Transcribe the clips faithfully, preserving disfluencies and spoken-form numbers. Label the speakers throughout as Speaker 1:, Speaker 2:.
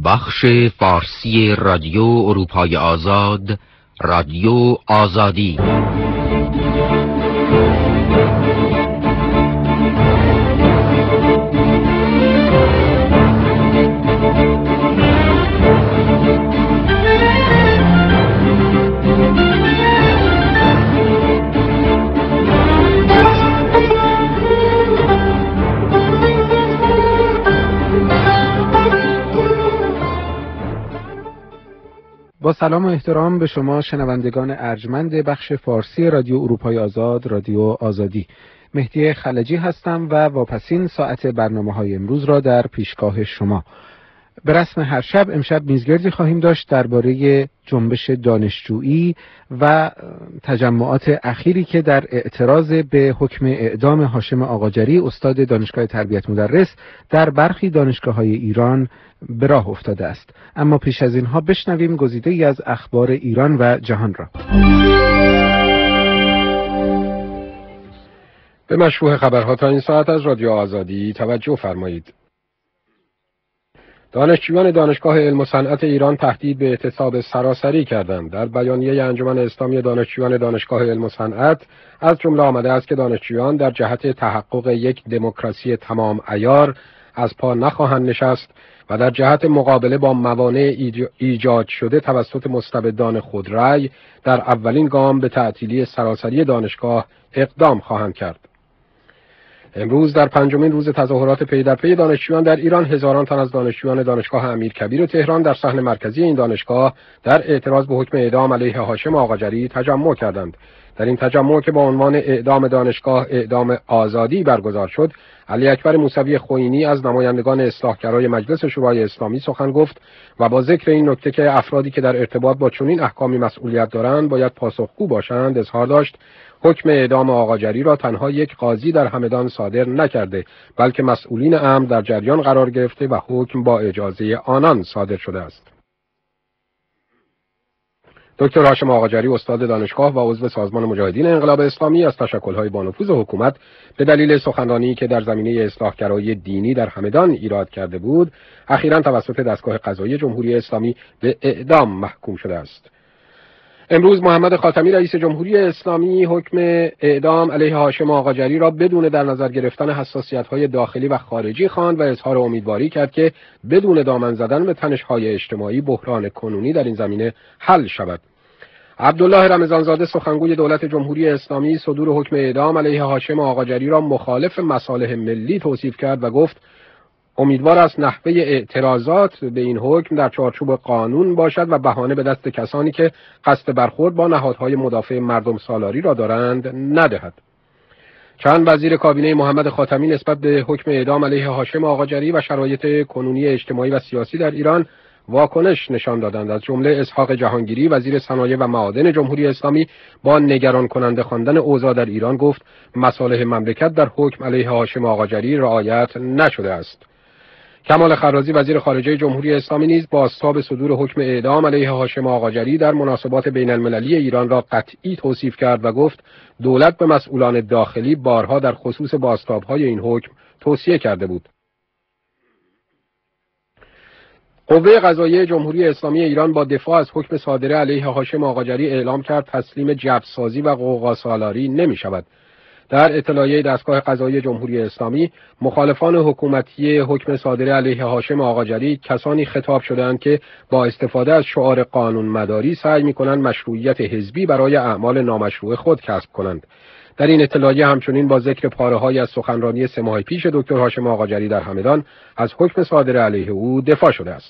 Speaker 1: بخش فارسی رادیو اروپای آزاد، رادیو آزادی.
Speaker 2: با سلام و احترام به شما شنوندگان ارجمند بخش فارسی رادیو اروپای آزاد، رادیو آزادی. مهدی خلجی هستم و واپسین ساعت برنامه‌های امروز را در پیشگاه شما. به رسم هر شب امشب میزگردی خواهیم داشت درباره جنبش دانشجویی و تجمعات اخیری که در اعتراض به حکم اعدام هاشم آقاجری استاد دانشگاه تربیت مدرس در برخی دانشگاه‌های ایران به راه افتاده است. اما پیش از اینها بشنویم گزیده‌ای از اخبار ایران و جهان را.
Speaker 3: به مشروع خبرها تا این ساعت از رادیو آزادی توجه فرمایید. دانشجویان دانشگاه علم و صنعت ایران تهدید به اعتصاب سراسری کردند. در بیانیه انجمن اسلامی دانشجویان دانشگاه علم و صنعت از جمله آمده است که دانشجویان در جهت تحقق یک دموکراسی تمام عیار از پا نخواهند نشست و در جهت مقابله با موانع ایجاد شده توسط مستبدان خودرأی در اولین گام به تعطیلی سراسری دانشگاه اقدام خواهند کرد. امروز در پنجمین روز تظاهرات پی در پی دانشجویان در ایران، هزاران تن از دانشجویان دانشگاه امیرکبیر تهران در صحن مرکزی این دانشگاه در اعتراض به حکم اعدام علیه هاشم آقاجری تجمع کردند. در این تجمع که با عنوان اعدام دانشگاه اعدام آزادی برگزار شد، علی اکبر موسوی خوئینی از نمایندگان اصلاحگرای مجلس شورای اسلامی سخن گفت و با ذکر این نکته که افرادی که در ارتباط با چنین احکامی مسئولیت دارند باید پاسخگو باشند، اظهار داشت حکم اعدام آقاجری را تنها یک قاضی در همدان صادر نکرده، بلکه مسئولین امر در جریان قرار گرفته و حکم با اجازه آنان صادر شده است. دکتر هاشم آقاجری استاد دانشگاه و عضو سازمان مجاهدین انقلاب اسلامی از تشکل‌های بانفوذ حکومت به دلیل سخنرانی که در زمینه اصلاحگرایی دینی در همدان ایراد کرده بود، اخیراً توسط دستگاه قضایی جمهوری اسلامی به اعدام محکوم شده است. امروز محمد خاتمی رئیس جمهوری اسلامی حکم اعدام علیه هاشم آقاجری را بدون در نظر گرفتن حساسیت‌های داخلی و خارجی خواند و اظهار امیدواری کرد که بدون دامن زدن به تنش‌های اجتماعی بحران کنونی در این زمینه حل شود. عبدالله رمضانزاده سخنگوی دولت جمهوری اسلامی صدور حکم اعدام علیه هاشم آقاجری را مخالف مصالح ملی توصیف کرد و گفت امیدوار است نحوه اعتراضات به این حکم در چارچوب قانون باشد و بهانه به دست کسانی که قصد برخورد با نهادهای مدافع مردم سالاری را دارند ندهد. چند وزیر کابینه محمد خاتمی نسبت به حکم اعدام علیه هاشم آقاجری و شرایط کنونی اجتماعی و سیاسی در ایران واکنش نشان دادند. از جمله اسحاق جهانگیری وزیر صنایع و معادن جمهوری اسلامی با نگران کننده خواندن اوضاع در ایران گفت مصالح مملکت در حکم علیه هاشم آقاجری رعایت نشده است. کمال خرازی وزیر خارجه جمهوری اسلامی نیز بازتاب صدور حکم اعدام علیه هاشم آقاجری در مناسبات بین المللی ایران را قطعی توصیف کرد و گفت دولت به مسئولان داخلی بارها در خصوص بازتاب‌های این حکم توصیه کرده بود. قوه قضاییه جمهوری اسلامی ایران با دفاع از حکم صادره علیه هاشم آقاجری اعلام کرد تسلیم جبرسازی و غوغاسالاری نمی شود. در اطلاعیه دستگاه قضایی جمهوری اسلامی، مخالفان حکومتی حکم صادره علیه هاشم آقاجری کسانی خطاب شدند که با استفاده از شعار قانون مداری سعی می‌کنند مشروعیت حزبی برای اعمال نامشروع خود کسب کنند. در این اطلاعیه همچنین با ذکر پاره‌های از سخنرانی سه ماه پیش دکتر هاشم آقاجری در همدان از حکم صادره علیه او دفاع شده است.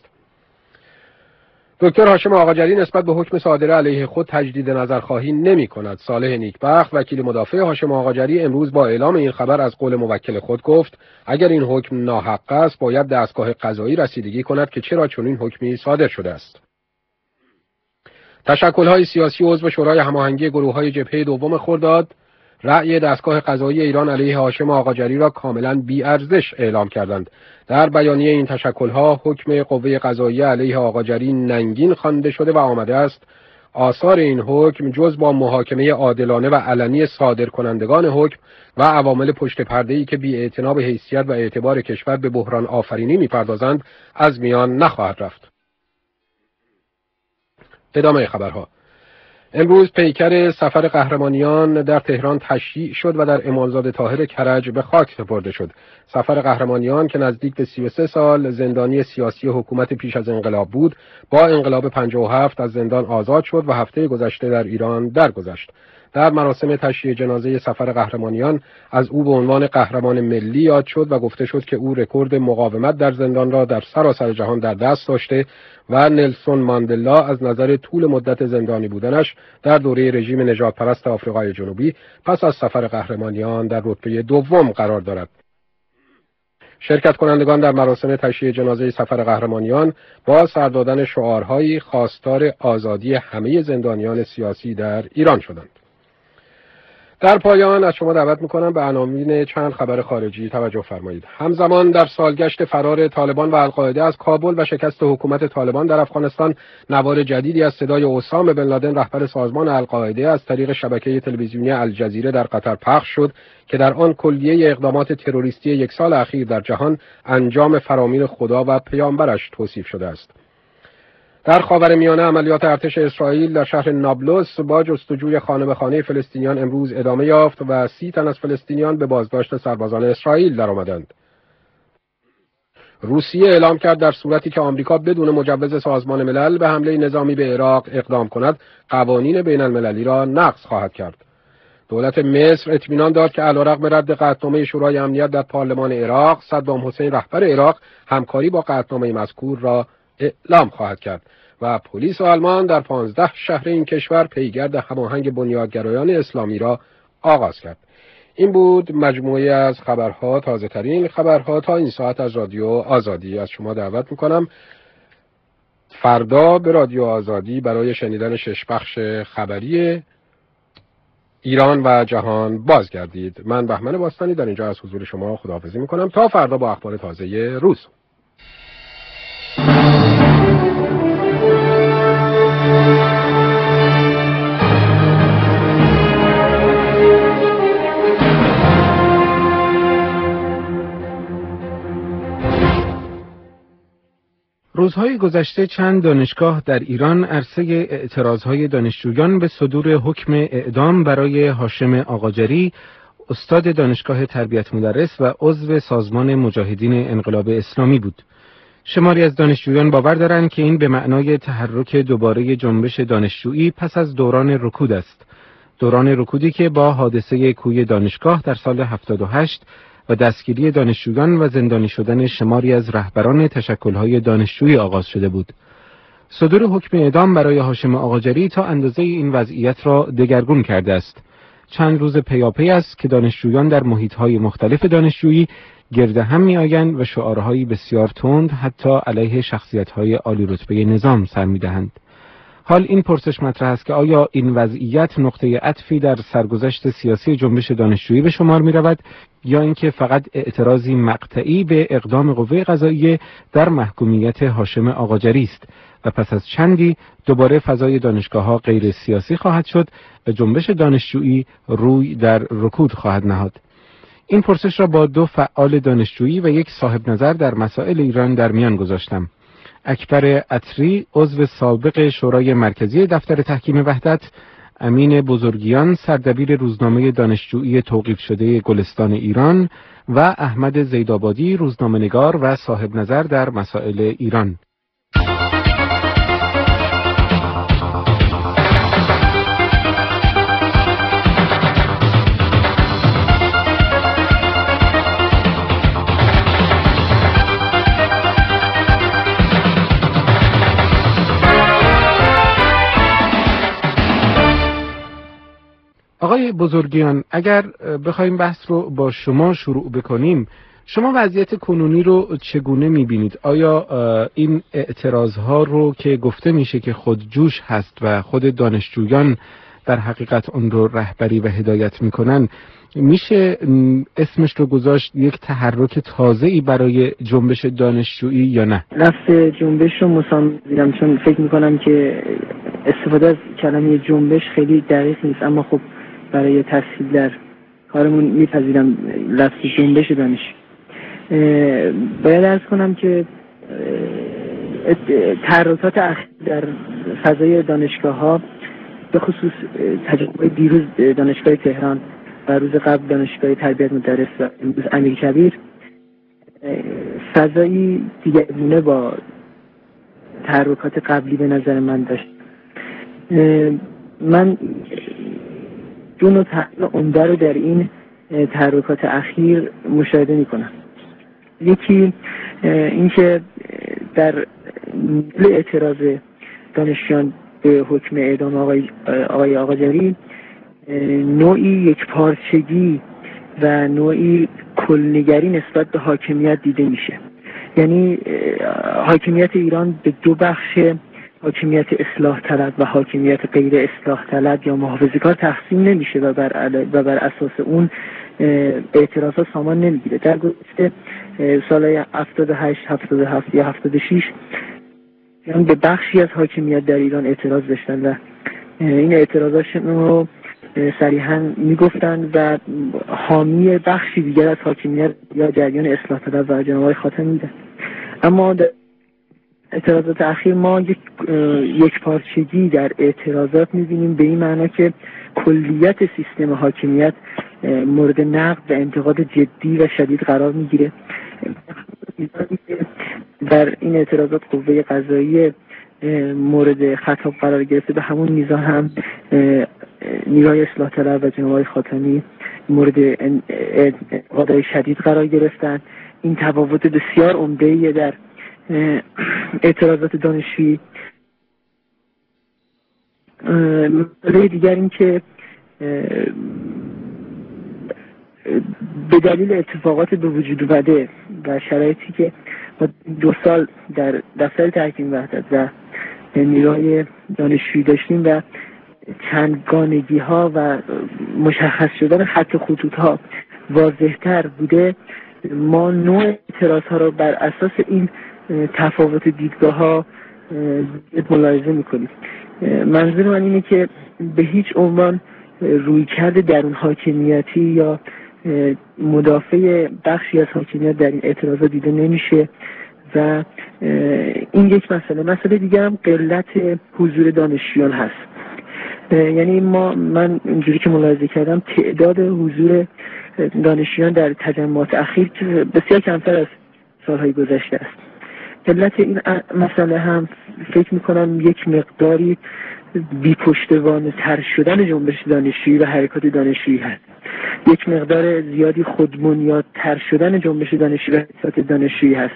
Speaker 3: دکتر هاشم آقاجری نسبت به حکم صادره علیه خود تجدید نظرخواهی نمی کند. صالح نیکبخت وکیل مدافع هاشم آقاجری امروز با اعلام این خبر از قول موکل خود گفت اگر این حکم ناحق است باید دستگاه قضایی رسیدگی کند که چرا چنین حکمی صادر شده است. تشکل‌های سیاسی عضو شورای هماهنگی گروه‌های جبهه دوم خرداد رأی دستگاه قضایی ایران علیه هاشم آقاجری را کاملا بی‌ارزش اعلام کردند. در بیانیه این تشکل‌ها حکم قوه قضاییه علیه آقاجری ننگین خوانده شده و آمده است آثار این حکم جز با محاکمه عادلانه و علنی صادر کنندگان حکم و عوامل پشت پرده‌ای که بی‌اعتنا به حیثیت و اعتبار کشور به بحران آفرینی می‌پردازند از میان نخواهد رفت. ادامه خبرها. امروز پیکر سفر قهرمانیان در تهران تشییع شد و در امامزاده طاهر کرج به خاک سپرده شد. سفر قهرمانیان که نزدیک به سی و سه سال زندانی سیاسی حکومت پیش از انقلاب بود، با انقلاب پنجاه و هفت از زندان آزاد شد و هفته گذشته در ایران درگذشت. در مراسم تشییع جنازه سفر قهرمانیان از او به عنوان قهرمان ملی یاد شد و گفته شد که او رکورد مقاومت در زندان را در سراسر جهان در دست داشته و نلسون ماندلا از نظر طول مدت زندانی بودنش در دوره رژیم نژاد پرست آفریقای جنوبی پس از سفر قهرمانیان در رتبه دوم قرار دارد. شرکت کنندگان در مراسم تشییع جنازه سفر قهرمانیان با سر دادن شعارهایی خواستار آزادی همه زندانیان سیاسی در ایران شدند. در پایان از شما دعوت میکنم به عناوین چند خبر خارجی توجه فرمایید. همزمان در سالگشت فرار طالبان و القاعده از کابل و شکست حکومت طالبان در افغانستان، نوار جدیدی از صدای اسامه بن لادن رهبر سازمان القاعده از طریق شبکه تلویزیونی الجزیره در قطر پخش شد که در آن کلیه اقدامات تروریستی یک سال اخیر در جهان انجام فرامین خدا و پیامبرش توصیف شده است. در خاورمیانه عملیات ارتش اسرائیل در شهر نابلس با جستجوی خانه به خانه فلسطینیان امروز ادامه یافت و سی تن از فلسطینیان به بازداشت سربازان اسرائیل درآمدند. روسیه اعلام کرد در صورتی که آمریکا بدون مجوز سازمان ملل به حمله نظامی به عراق اقدام کند، قوانین بین المللی را نقض خواهد کرد. دولت مصر اطمینان داد که علیرغم رد قطعنامه شورای امنیت در پارلمان عراق، صدام حسین رهبر عراق همکاری با قطعنامه مذکور را اعلام خواهد کرد و پلیس آلمان در پانزده شهر این کشور پیگرد هماهنگ بنیادگرایان اسلامی را آغاز کرد. این بود مجموعه از خبرها، تازه ترین خبرها تا این ساعت از رادیو آزادی. از شما دعوت میکنم فردا به رادیو آزادی برای شنیدن شش بخش خبری ایران و جهان بازگردید. من بهمن باستانی در اینجا از حضور شما خداحافظی میکنم تا فردا با اخبار تازه روز.
Speaker 2: روزهای گذشته چند دانشگاه در ایران عرصه اعتراضهای دانشجویان به صدور حکم اعدام برای هاشم آقاجری، استاد دانشگاه تربیت مدرس و عضو سازمان مجاهدین انقلاب اسلامی بود. شماری از دانشجویان باور دارند که این به معنای تحرک دوباره جنبش دانشجویی پس از دوران رکود است. دوران رکودی که با حادثه کوی دانشگاه در سال هفتاد و هشت و دستگیری دانشجویان و زندانی شدن شماری از رهبران تشکل‌های دانشجویی آغاز شده بود. صدور حکم اعدام برای هاشم آقاجری تا اندازه این وضعیت را دگرگون کرده است. چند روز پیاپی است که دانشجویان در محیط‌های مختلف دانشجویی گرد هم می‌آیند و شعارهایی بسیار تند حتی علیه شخصیت‌های عالی رتبه نظام سر می‌دهند. حال این پرسش مطرح است که آیا این وضعیت نقطه عطفی در سرگذشت سیاسی جنبش دانشجویی به شمار می‌رود یا اینکه فقط اعتراضی مقطعی به اقدام قوه قضاییه در محکومیت هاشم آقاجری است و پس از چندی دوباره فضای دانشگاه‌ها غیر سیاسی خواهد شد و جنبش دانشجویی روی در رکود خواهد نهاد. این پرسش را با دو فعال دانشجویی و یک صاحب نظر در مسائل ایران در میان گذاشتم. اکبر عطری، عضو سابق شورای مرکزی دفتر تحکیم وحدت، امین بزرگیان، سردبیر روزنامه دانشجویی توقیف شده گلستان ایران و احمد زیدآبادی، روزنامه‌نگار و صاحب نظر در مسائل ایران. آقای بزرگیان، اگر بخوایم بحث رو با شما شروع بکنیم، شما وضعیت کنونی رو چگونه می‌بینید؟ آیا این اعتراض‌ها رو که گفته میشه که خودجوش هست و خود دانشجویان در حقیقت اون رو رهبری و هدایت میکنن، میشه اسمش رو گذاشت یک تحرک تازه‌ای برای جنبش دانشجویی یا نه؟
Speaker 4: لفظ جنبش رو مسام دیدم، چون فکر میکنم که استفاده از کلمه جنبش خیلی دقیق نیست، اما خب برای تسهیل در کارمون میپذیرم لفظ جنبش دانشی. باید عرض کنم که تحرکات اخیر در فضای دانشگاه ها به خصوص تجربه دیروز دانشگاه تهران و روز قبل دانشگاه تربیت مدرس و امروز امیرکبیر فضایی دیگرگونه با تحرکات قبلی به نظر من داشت. من دو نوع تحلیل عمده رو در این تحرکات اخیر مشاهده میکنم. یکی اینکه در اعتراض دانشجویان به حکم اعدام آقای آقای آقاجاری نوعی یک پارچگی و نوعی کلنگری نسبت به حاکمیت دیده میشه. یعنی حاکمیت ایران به دو بخش، حاکمیت اصلاح طلب و حاکمیت غیر اصلاح طلب یا محافظه‌کار تقسیم نمیشه و بر و بر اساس اون اعتراضات سامان نمیگیره. در گذشته سالهای هفتاد و هشت، هفتاد و هفت یا هفتاد و شش یعنی به بخشی از حاکمیت در ایران اعتراض داشتن و این اعتراضاشون رو صریحاً میگفتن و حامی بخشی دیگر از حاکمیت یا جریان اصلاح طلب و جناب آقای خاتمی بودن. اما در اعتراضات اخیر ما یک یک پارچگی در اعتراضات می‌بینیم، به این معنا که کلیت سیستم حاکمیت مورد نقد و انتقاد جدی و شدید قرار میگیره. در این اعتراضات قوه قضاییه مورد خطاب قرار گرفته، به همون میزان هم نیروهای اصلاح طلب و جناب آقای خاتمی مورد انتقادهای شدید قرار گرفتن. این تفاوت بسیار عمده‌ای در اعتراضات دانشجویی. مسئله دیگر این که به دلیل اتفاقات به وجود اومده و شرایطی که ما دو سال در دفتر تحکیم وحدت و نیروهای دانشجویی داشتیم و چندگانگی ها و مشخص شدن خط خطوط ها واضح‌تر بوده، ما نوع اعتراض ها را بر اساس این تفاوت دیدگاه ها ملاحظه میکنیم. منظور من اینه که به هیچ عنوان رویکرد درون حاکمیتی یا مدافع بخشی از حاکمیت در این اعتراضات دیده نمیشه و این یک مسئله. مسئله دیگه هم قلت حضور دانشجویان هست. یعنی ما من اینجوری که ملاحظه کردم تعداد حضور دانشجویان در تجمعات اخیر بسیار کمتر از سالهای گذشته است. علت این مسئله هم فکر میکنم یک مقداری بی پشتوانه تر شدن جنبش دانشجویی و حرکات دانشجویی هست. یک مقدار زیادی خودبنیاد تر شدن جنبش دانشجویی و حرکات دانشجویی هست.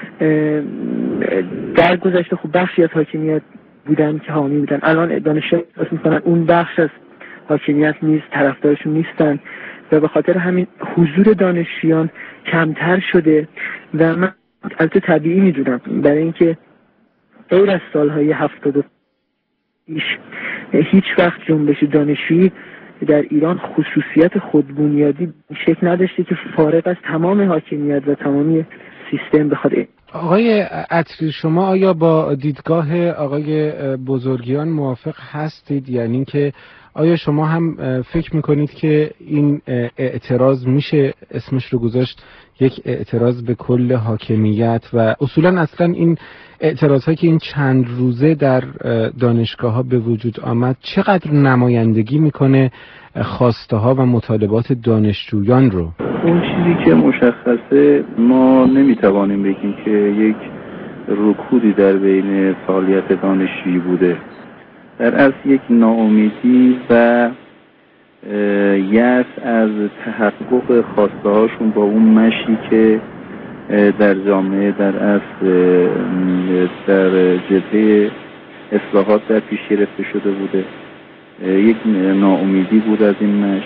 Speaker 4: در گذشته خب بخشی از حاکمیت بودن که حامی بودن، الان دانشجویان احساس میکنن اون بخش از حاکمیت نیست، طرفدارشون نیستن و به خاطر همین حضور دانشجویان کمتر شده و من البته طبیعی میدونم برای اینکه غیر از سالهای هفتاد و پیش هیچ وقت جنبش دانشجویی در ایران خصوصیت خودبنیادی شکل نداشته که فارغ از تمام حاکمیت و تمامی سیستم بخواد.
Speaker 2: آقای عطری، شما آیا با دیدگاه آقای بزرگیان موافق هستید؟ یعنی که آیا شما هم فکر میکنید که این اعتراض میشه اسمش رو گذاشت یک اعتراض به کل حاکمیت و اصولا اصلا این اعتراض ها که این چند روزه در دانشگاه ها به وجود آمد چقدر نمایندگی میکنه خواسته ها و مطالبات دانشجویان رو؟
Speaker 5: اون چیزی که مشخصه ما نمیتوانیم بگیم که یک رکودی در بین فعالیت دانشجویی بوده. در اصل یک ناامیدی و یأس از تحقق خواسته هاشون با اون مشی که در جامعه در اصل در جبهه اصلاحات در پیش گرفته شده بوده. یک ناامیدی بود از این مش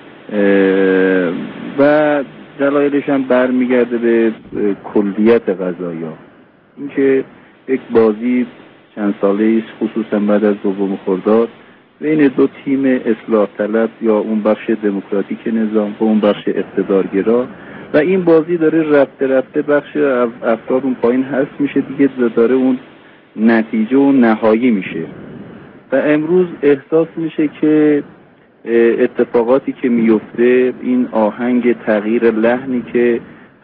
Speaker 5: و دلایلش هم برمیگرده به کلیت قضایا. اینکه یک بازی چند ساله است خصوصا بعد از دوم خرداد بین دو تیم اصلاح طلب یا اون بخش دموکراتیک نظام و اون بخش اقتدارگرا و این بازی داره رفته رفته بخش افراد اون پایین هست میشه دیگه، داره اون نتیجه و نهایی میشه و امروز احساس میشه که اتفاقاتی که میفته، این آهنگ تغییر لحنی که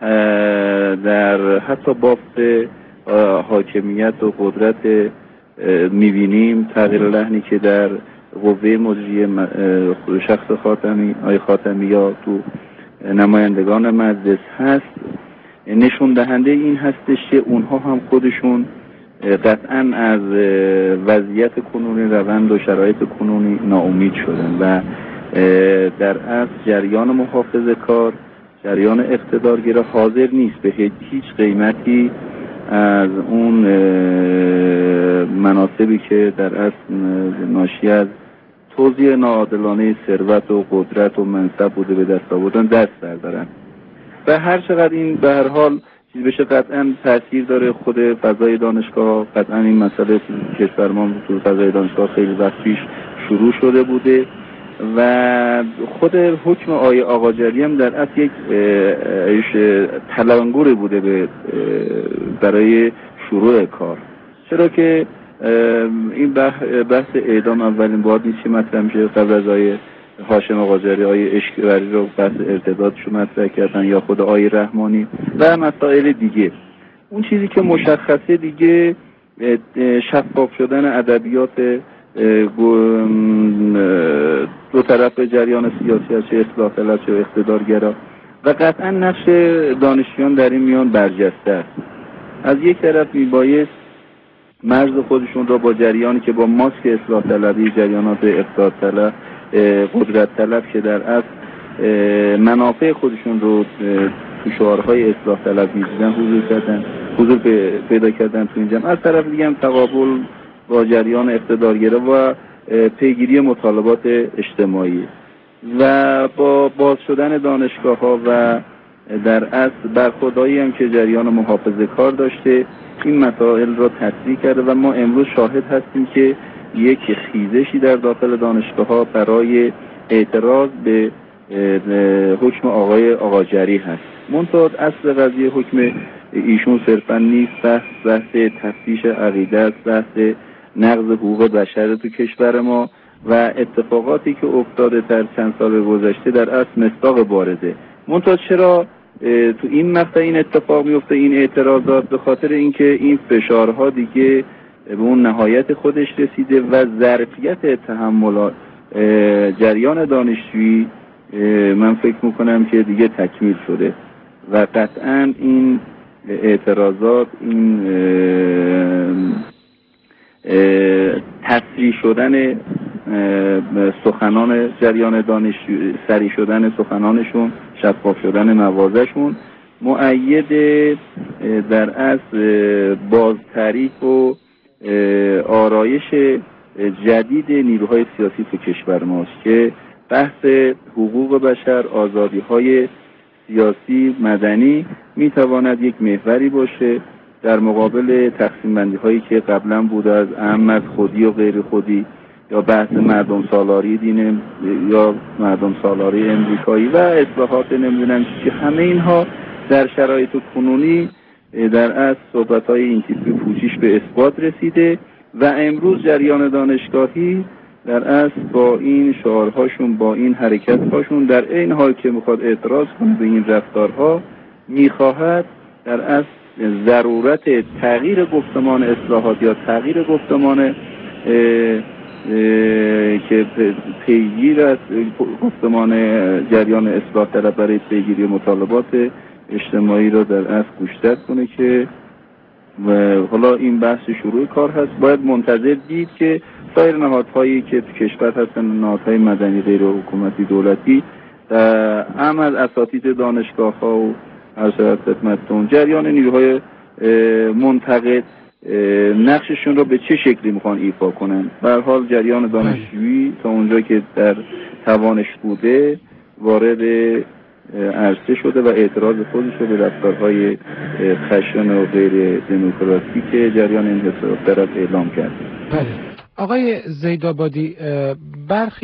Speaker 5: در حتی بافت حاکمیت و قدرت میبینیم، تغییر لحنی که در قوه مجریه شخص خاتمی آی خاتمی یا تو نمایندگان مجلس هست، نشون دهنده این هستش که اونها هم خودشون قطعا از وضعیت کنونی، روند و شرایط کنونی ناامید شدن و در اصل جریان محافظه کار، جریان اقتدارگرا حاضر نیست به هیچ قیمتی از اون مناصبی که در اصل ناشی از توزیع ناعادلانه ثروت و قدرت و منصب بوده به دست آوردن دست بردارن. و هر چقدر این به هر حال چیز بشه قطعا تاثیر داره. خود فضای دانشگاه، قطعا این مسئله کشور ما تو فضای دانشگاه خیلی وقت پیش شروع شده بوده و خود حکم آقای آقاجری هم در اصل یک تلنگری بوده به برای شروع کار، چرا که این بحث اعدام اولین بار نیست که مطرح میشه. قبل از آقای هاشم آقاجری آقای اشکوری رو بحث ارتدادش مطرح کردن یا خود آقای رحمانی و مسائل دیگه. اون چیزی که مشخصه دیگه شفاف شدن ادبیات دو طرف جریان سیاسی هست، چه اصلاح طلب چه اقتدارگرا، و قطعا نقش دانشجویان در این میان برجسته است. از یک طرف میبایست مرز خودشون را با جریانی که با ماسک اصلاح طلبی، جریانات اقتدار طلب، قدرت طلب که در اصل منافع خودشون رو تو شعارهای اصلاح طلب می‌دیدن حضور کردن، حضور پیدا کردن تو این جمع. از طرف دیگه هم تقابل با جریان اقتدارگرا و پیگیری مطالبات اجتماعی و با باز شدن دانشگاه‌ها و در اصل برخوردایی هم که جریان محافظه کار داشته، این مسائل را تصریح کرده و ما امروز شاهد هستیم که یک خیزشی در داخل دانشگاه‌ها برای اعتراض به حکم آقای آقاجری هست. منتها اصل قضیه حکم ایشون صرفا نیست، بحث بحث تفتیش عقیده است، بحث نقض حقوق بشر تو کشور ما و اتفاقاتی که افتاده در چند سال گذشته در اصل مصداق بارزه. منتها چرا تو این مقطع این اتفاق میفته، این اعتراضات؟ به خاطر اینکه این فشارها دیگه به اون نهایت خودش رسیده و ظرفیت تحمل جریان دانشجویی من فکر میکنم که دیگه تکمیل شده و قطعا این اعتراضات، این تسریع شدن سخنان جریان دانشجو، سریع شدن سخنانشون، شفاف شدن موازشون، مؤید در اصل بازتعریف و آرایش جدید نیروهای سیاسی تو کشور ماست که بحث حقوق بشر، آزادی‌های سیاسی مدنی میتواند یک محوری باشه در مقابل تقسیم بندی هایی که قبلا بوده از اهم از خودی و غیر خودی، یا بحث مردم سالاری دینه یا مردم سالاری امریکایی و اصلاحات نمیدونم که همه اینها در شرایط کنونی در اصل صحبت های این تیپی پوشش به اثبات رسیده و امروز جریان دانشگاهی در اصل با این شعارهاشون، با این حرکتهاشون، در این حال که میخواد اعتراض کنه به این رفتارها، میخواهد در اصل ضرورت تغییر گفتمان اصلاحات یا تغییر گفتمان اه اه که پیگیر از گفتمان جریان اصلاح طلب برای پیگیری مطالبات اجتماعی را در اصل گوشزد کنه که و حالا این بحث شروع کار هست. باید منتظر دید که سایر نهادهایی که تو کشور هستن، نهادهای مدنی غیر حکومتی دولتی، هم از اساتید دانشگاه ها و هر شرط خدمتتون جریان نیروهای منتقد نقششون رو به چه شکلی میخوان ایفا کنن. به هر حال جریان دانشجویی تا اونجا که در توانش بوده وارد عرصه شده و اعتراض خودش رو به رفتارهای خشن و غیر دموکراتیک جریان انحصار طرف اعلام کرد.
Speaker 2: بله. آقای زیدآبادی، برخی از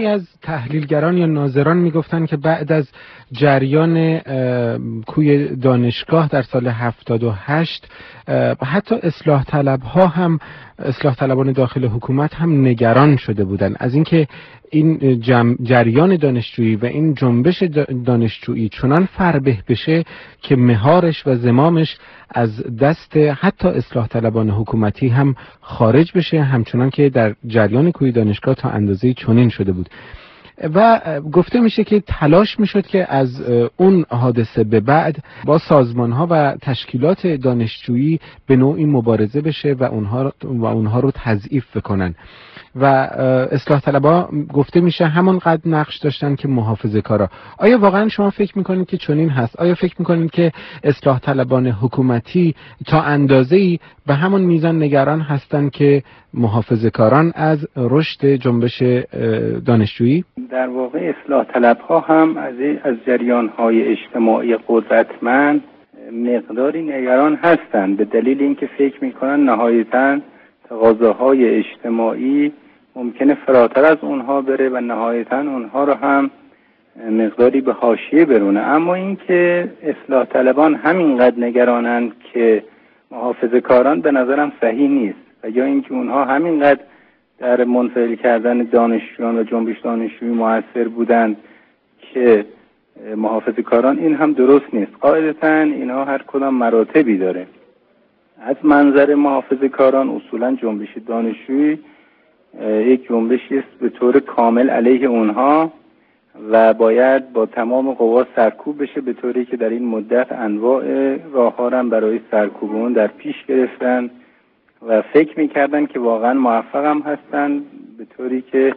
Speaker 2: تحلیلگران یا ناظران میگفتن که بعد از جریان کوی دانشگاه در سال هفتاد و هشت حتی اصلاح طلب ها هم اصلاح طلبان داخل حکومت هم نگران شده بودن از اینکه این جریان دانشجویی و این جنبش دانشجویی چنان فربه بشه که مهارش و زمامش از دست حتی اصلاح طلبان حکومتی هم خارج بشه، همچنان که در جریان کوی دانشگاه تا اندازه‌ای چنین شده بود. و گفته میشه که تلاش میشد که از اون حادثه به بعد با سازمان‌ها و تشکیلات دانشجویی به نوعی مبارزه بشه و اونها و اونها رو تضعیف بکنن و اصلاح طلبها گفته میشه همانقدر نقش داشتن که محافظه‌کارا. آیا واقعا شما فکر میکنید که چنین هست؟ آیا فکر میکنید که اصلاح طلبان حکومتی تا اندازه‌ای به همون میزان نگران هستن که محافظه‌کاران از رشد جنبش دانشجویی؟
Speaker 5: در واقع اصلاح طلبها هم از از جریان‌های اجتماعی قدرتمند مقداری نگران هستند، به دلیل اینکه فکر میکنن نهایتاً تقاضاهای اجتماعی ممکنه فراتر از اونها بره و نهایتاً اونها رو هم مقداری به حاشیه برونه. اما اینکه اصلاح طلبان همینقدر نگرانند که محافظه‌کاران به نظرم صحیح نیست، و یا اینکه اونها همینقدر در منفعل کردن دانشجویان و جنبش دانشجویی موثر بودند که محافظه‌کاران، این هم درست نیست. قاعدتاً اینها هر کدام مراتبی داره. از منظر محافظه‌کاران اصولاً جنبش دانشجویی یک جنبشی است به طور کامل علیه اونها و باید با تمام قوا سرکوب بشه، به طوری که در این مدت انواع راه‌ها را برای سرکوب اون در پیش گرفتن و فکر می‌کردن که واقعاً موفق هم هستن، به طوری که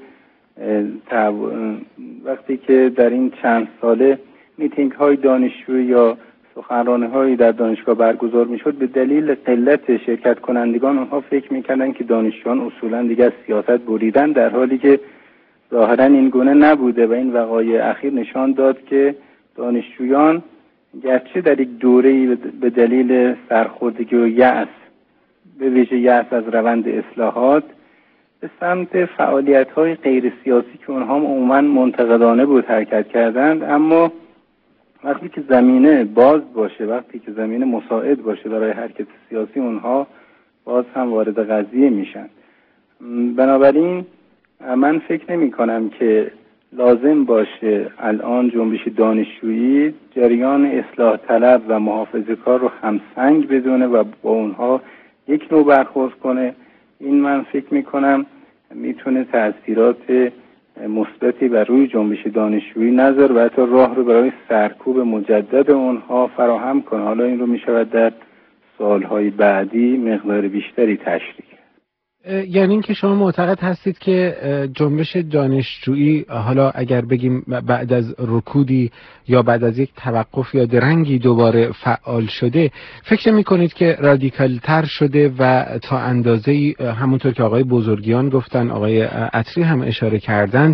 Speaker 5: وقتی که در این چند ساله میتینگ‌های دانشجویی یا سخنرانی‌هایی در دانشگاه برگزار می‌شد، به دلیل قلت شرکت کنندگان اونها فکر می‌کردن که دانشجویان اصولاً دیگه از سیاست بریدن، در حالی که ظاهراً این گونه نبوده و این وقایع اخیر نشان داد که دانشجویان گرچه در یک دوره‌ای به دلیل سرخوردگی و یأس، به ویژه یأس از روند اصلاحات، به سمت فعالیت‌های غیر سیاسی که اونها عموماً منتقدانه بود حرکت کردند، اما وقتی که زمینه باز باشه، وقتی که زمینه مساعد باشه برای حرکت سیاسی، اونها باز هم وارد قضیه میشن. بنابراین من فکر نمی کنم که لازم باشه الان جنبش دانشجویی جریان اصلاح طلب و محافظه‌کار رو همسنگ بدونه و با اونها یک نوع برخورد کنه. این من فکر می کنم میتونه تأثیرات مثبتی بر روی جنبش دانشجویی نذاره و حتی راه رو برای سرکوب مجدد اونها فراهم کنه. حالا این رو میشود در سالهای بعدی مقدار بیشتری تشریح.
Speaker 2: یعنی این که شما معتقد هستید که جنبش دانشجویی حالا اگر بگیم بعد از رکودی یا بعد از یک توقف یا درنگی دوباره فعال شده، فکر می‌کنید که رادیکال تر شده و تا اندازه‌ای همونطور که آقای بزرگیان گفتن، آقای عطری هم اشاره کردن،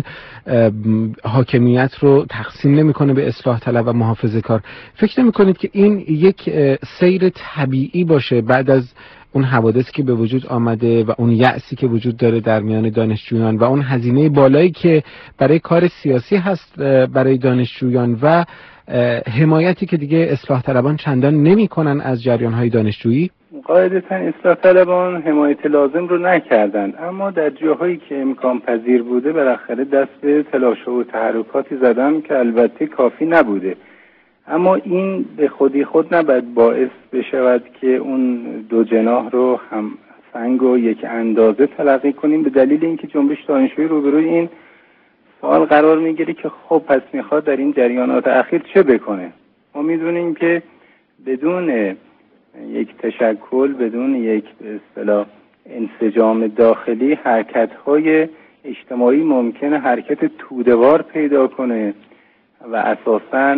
Speaker 2: حاکمیت رو تقسیم نمی‌کنه به اصلاح طلب و محافظه‌کار؟ فکر نمی‌کنید که این یک سیر طبیعی باشه بعد از اون حوادثی که به وجود آمده و اون یأسی که وجود داره در میان دانشجویان و اون هزینه بالایی که برای کار سیاسی هست برای دانشجویان و حمایتی که دیگه اصلاح طلبان چندان نمی‌کنن از جریان‌های دانشجویی؟
Speaker 5: قاعدتاً اصلاح طلبان حمایت لازم رو نکردند، اما در جاهایی که امکان پذیر بوده بالاخره دست به تلاش و تحرکاتی زدن که البته کافی نبوده. اما این به خودی خود نباید باعث بشود که اون دو جناح رو هم سنگ و یک اندازه تلقی کنیم، به دلیل اینکه جنبش دانشجویی روبروی این سوال قرار میگیره که خب پس میخواد در این جریانات اخیر چه بکنه. ما میدونیم که بدون یک تشکل، بدون یک به اصطلاح انسجام داخلی، حرکت‌های اجتماعی ممکنه حرکت توده‌وار پیدا کنه و اساساً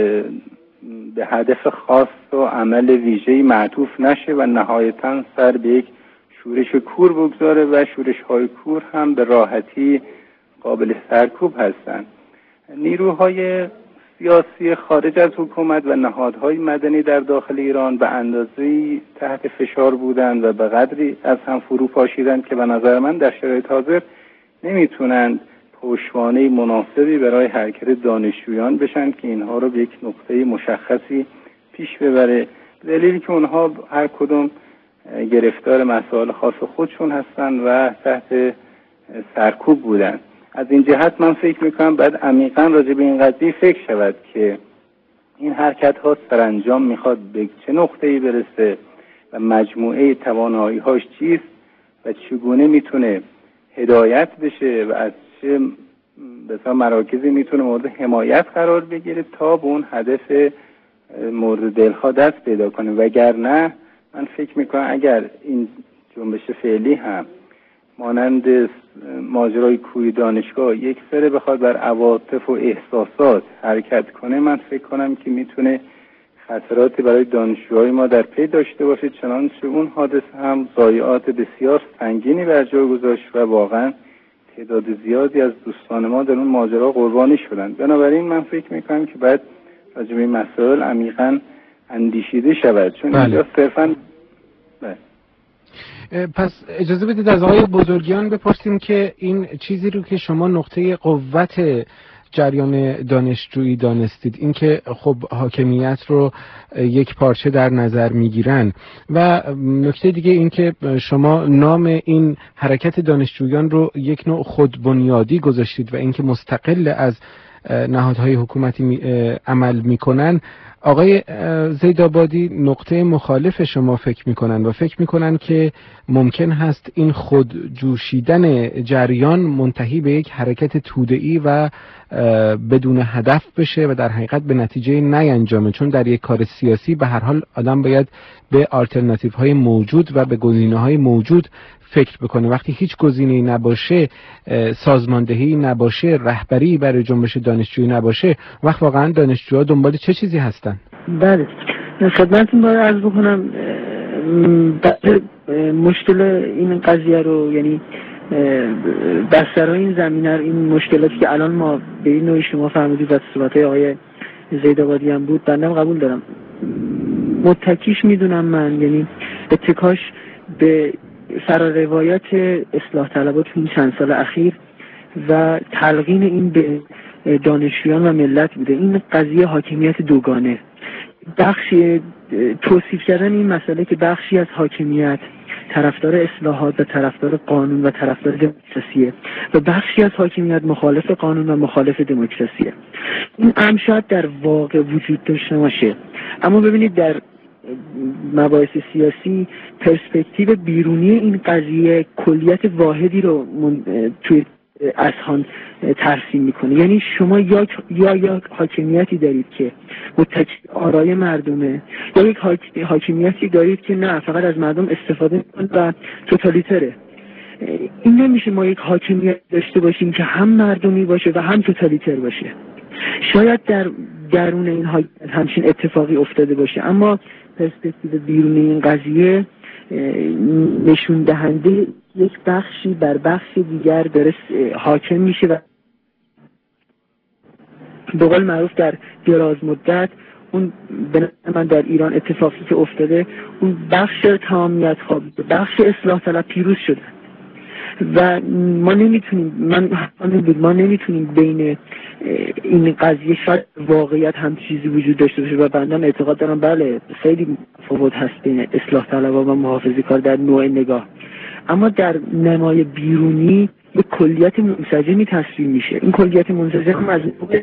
Speaker 5: به هدف خاص و عمل ویژه‌ای معطوف نشه و نهایتاً سر به یک شورش کور بگذاره و شورش‌های کور هم به راحتی قابل سرکوب هستند. نیروهای سیاسی خارج از حکومت و نهادهای مدنی در داخل ایران به اندازه‌ای تحت فشار بودند و به قدری از هم فرو پاشیدند که به نظر من در شرایط حاضر نمیتونند پشتوانه مناسبی برای حرکت دانشجویان بشن که اینها رو به یک نقطه مشخصی پیش ببره، دلیلی که اونها هر کدوم گرفتار مسائل خاص خودشون هستن و تحت سرکوب بودن. از این جهت من فکر میکنم باید عمیقاً راجع به این قضیه فکر شود که این حرکت ها سرانجام میخواد به چه نقطه‌ای برسه و مجموعه توانایی‌هاش چیست و چگونه میتونه هدایت بشه و از چه بسیار مراکزی میتونه مورد حمایت قرار بگیره تا به اون هدف مورد دلها دست پیدا کنه. وگرنه من فکر میکنم اگر این جنبش فعلی هم مانند ماجرای کوی دانشگاه یک سره بخواد بر عواطف و احساسات حرکت کنه، من فکر کنم که میتونه خطراتی برای دانشجوهای ما در پی داشته باشه، چنانچه اون حادثه هم ضایعات بسیار سنگینی بر جای گذاشت و واقعا تعداد زیادی از دوستان ما در اون ماجرا قربانی شدند. بنابراین من فکر میکنم که باید راجع به این مسائل عمیقاً اندیشیده شود، چون
Speaker 2: بله.
Speaker 5: اینجا صرفاً بله.
Speaker 2: پس اجازه بدید از آقای بزرگیان بپرسیم که این چیزی رو که شما نقطه قوت جریان دانشجویی دانستید، این که خب حاکمیت رو یک پارچه در نظر میگیرن، و نکته دیگه این که شما نام این حرکت دانشجویان رو یک نوع خودبنیادی گذاشتید و اینکه مستقل از نهادهای حکومتی می عمل میکنن. آقای زیدآبادی نقطه مخالف شما فکر میکنن و فکر میکنن که ممکن هست این خود جوشیدن جریان منتهی به یک حرکت توده‌ای و بدون هدف بشه و در حقیقت به نتیجه نینجامه، چون در یک کار سیاسی به هر حال آدم باید به آلترناتیو های موجود و به گزینه های موجود فکر بکنه. وقتی هیچ گزینه‌ای نباشه، سازماندهی نباشه، رهبری برای جنبش دانشجویی نباشه، وقت واقعا دانشجوها دنبال چه چیزی هستن؟
Speaker 4: بله، خدمتتون باید عرض بکنم مشکل این قضیه رو، یعنی بسترهای این زمینه، این مشکلاتی که الان ما به این نوعی شما فرمودید و صحبت‌های آقای زیدآبادی هم بود، بنده قبول دارم، متکیش میدونم من، یعنی اتکاش به فراروایت اصلاح طلبات این چند سال اخیر و تلقین این به دانشجویان و ملت بوده. این قضیه حاکمیت دوگانه، بخشی توصیف کردن این مسئله که بخشی از حاکمیت طرفدار اصلاحات و طرفدار قانون و طرفدار دموکراسیه و بخشی از حاکمیت مخالف قانون و مخالف دموکراسیه. این امر شاید در واقع وجود داشته باشه، اما ببینید در مباحث سیاسی پرسپکتیو بیرونی این قضیه کلیت واحدی رو توی اذهان ترسیم میکنه. یعنی شما یا یا یا حاکمیتی دارید که متکی آرای مردمه، یا یک حاکمیتی دارید که نه، فقط از مردم استفاده میکنه و توتالیتره. این نمیشه ما یک حاکمیت داشته باشیم که هم مردمی باشه و هم توتالیتر باشه. شاید در درون این همچین اتفاقی افتاده باشه، اما پرسپکتیو بیرونی این قضیه نشون دهنده یک بخشی بر بخش دیگر داره حاکم میشه و به قول معروف در دراز مدت اون به من در ایران اتفاقی که افتاده، اون بخش تمامیت خوابیده، بخش اصلاح طلب پیروز شده و ما نمیتونیم من ما نمیتونیم بین این قضیه شاید واقعیت هم چیزی وجود داشته باشه و بنده اعتقاد دارم بله خیلی تفاوت هست بین اصلاح طلبها و محافظه‌کار در نوع نگاه، اما در نمای بیرونی به کلیت منسجمی تصویر میشه. این کلیت منسجم هم از